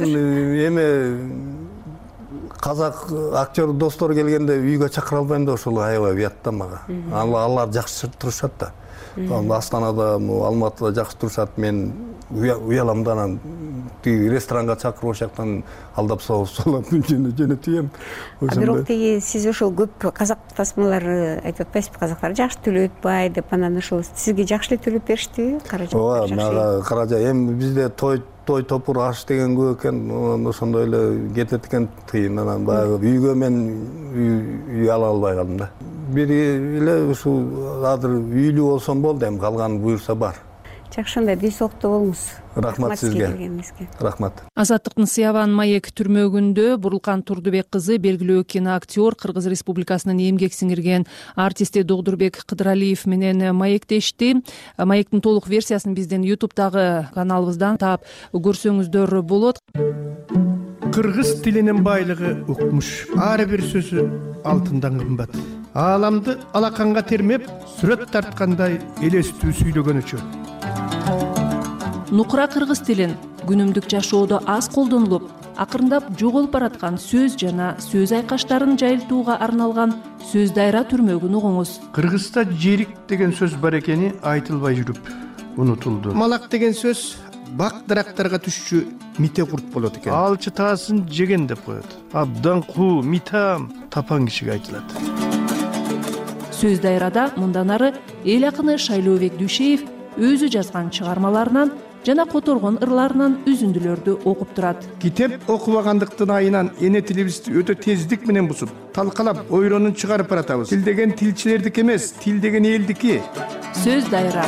эми казак актер достор келгенде үйгө чакыра албайм да, ошол аябай уят да мага. Алар жакшы турушат да. Астанада, Алматыда жакшы турушат. Мен уялам да, анан ресторанга чакырып ошол жактан алдап соолап жөнөтөйм. Бирок тиги сиз ошол көп казак тасмалары айтып атпайсызбы, казактар жакшы төлөп атпайт деп, анан ошол сизге жакшы эле төлөп бериштиби? Ооба, мага каражат. Эми бизде той топур аш деген көп экен, ошондой эле кетет экен тыйын. Анан баягы үйгө мен үй ала албай калдым да. Бир эле ушул азыр үйлүү болсом болду, эми калганы буюрса бар. Жакшы, анда дей соолукта болуңуз. Рахмат сизге. Рахмат. Азаттыктын Сыябан маек түрмөгүндө Бурулкан Турдубек кызы белгилүү киноактер, Кыргыз Республикасынын эмгек сиңирген артисти Догдурбек Кыдыралиев менен маектешти. Маектин толук версиясын биздин YouTube'дагы каналыбыздан таап көрсөңүздөр болот. Кыргыз тилинин байлыгы укмуш. Ар бир сөзү алтындан кымбат. Ааламды алаканга термеп, сүрөт тарткандай элестүү сүйлөгөнүчө. Нукура кыргыз тилин күнүмдүк жашоодо аз колдонулуп, акырындап жоголуп бараткан сөз жана сөз айкаштарын жайылтууга арналган сөз дайра түрмөгүн угуңуз. Кыргызда жерик деген сөз бар экени айтылбай жүрүп унутулду. Малак деген сөз бак дарактарга түшчү мите курт болот экен. Алчы таасын жеген деп коет. Абдан куу, митам тапан кишиге айтылат. Сөз дайрада мындан ары эл акыны Шайлообек Дүйшеев өзү жазган чыгармаларынан жана которгон ырларынан үзүндүлөрдү окуп турат. Китеп окубагандыктын айынан эне тилибизди өтө тездик менен бузуп, талкалап, ойронун чыгарып баратабыз. Тил деген тилчилердики эмес, тил деген элдики. Сөз дайра.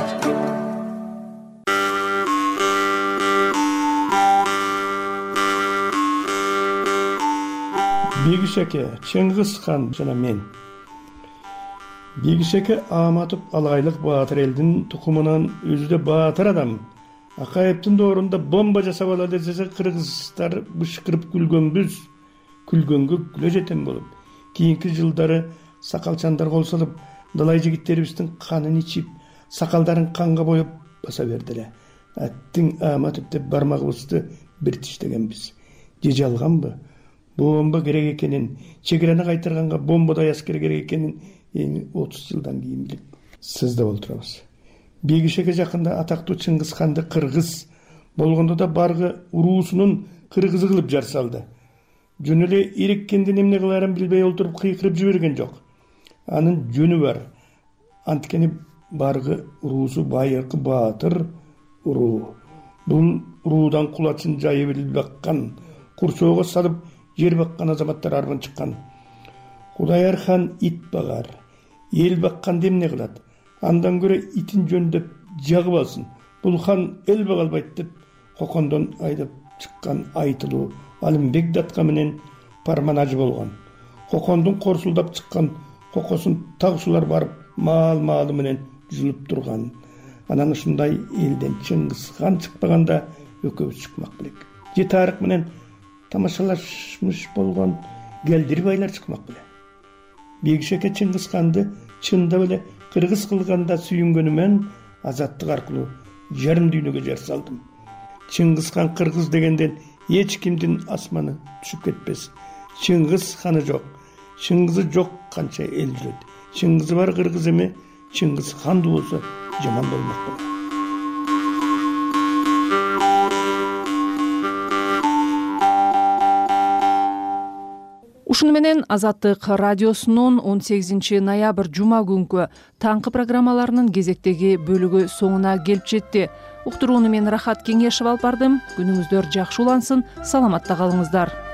Бегишеке, Чыңгыз хан жана мен. Бегишеке Аматов Алайлык баатыр элдин тукумунан өзү да баатыр адам. Акаевдин доорунда бомба жасап алат десе, кыргыздар бышкырып күлгөнбүз, күлгөнгө күлө жетем болуп. Кийинки жылдары сакалчандар кол салып, далай жигиттерибиздин канын ичип, сакалдарын канга боеп баса бердиле. Аттың Аматов деп бармагыбызды бир тиштегенбиз. Жеже алганбы? Бомба керек экенин, чегерени кайтарганга бомбадай аскер керек экенин эми 30 жылдан кийин билип сызда олтурабыз. Бегишеге жакында атактуу Чыңгыз ханды кыргыз болгондо да баргы уруусунун кыргызы кылып жар салды. Жөн эле иреккенден эмне кыларын билбей олтуруп кыйкырып жиберген жок. Анын жөнү бар. Анткени баргы уруусу байыркы баатыр уруу. Бул уруудан кулачын жайып эле баккан курсоого салып жер баккан азаматтар арбын чыккан. Кудаяр хан ит багар, эл бакканды эмне кылат? Андан көрө итин жөндөп жагып алсын. Бул хан эл бага албайт деп Кокондон айдап чыккан айтылуу Алымбек датка менен парманажы болгон. Кокондун корсулдап чыккан кокосун тагшулар барып маал-маалы менен жулуп турган. Анан ушундай элден Чыңгыз хан чыкпаганда экөөбүз чыкмак белек. Же тарых менен тамашалашмыш болгон келдир байлар чыкмак беле. Бегишеке Чыңгыз ханды чындап эле кыргыз кылганда сүйүнгөнүмөн азаттык аркылуу жарым дүйнөгө жар салдым. Чыңгыз хан кыргыз дегенден эч кимдин асманы түшүп кетпес. Чыңгыз ханы жок. Чыңгызы жок канча эл жүрөт. Чыңгызы бар кыргыз эме, Чыңгыз ханды болсо жаман болмок беле. Ушуну менен Азаттык радиосунун 18 ноябрь жума күнкү таңкы программаларынын кезектеги бөлүгү соңуна келип жетти. Уктурууну мен Рахат Кеңешева алып бардым. Күнүңүздөр жакшы улансын, саламатта калыңыздар.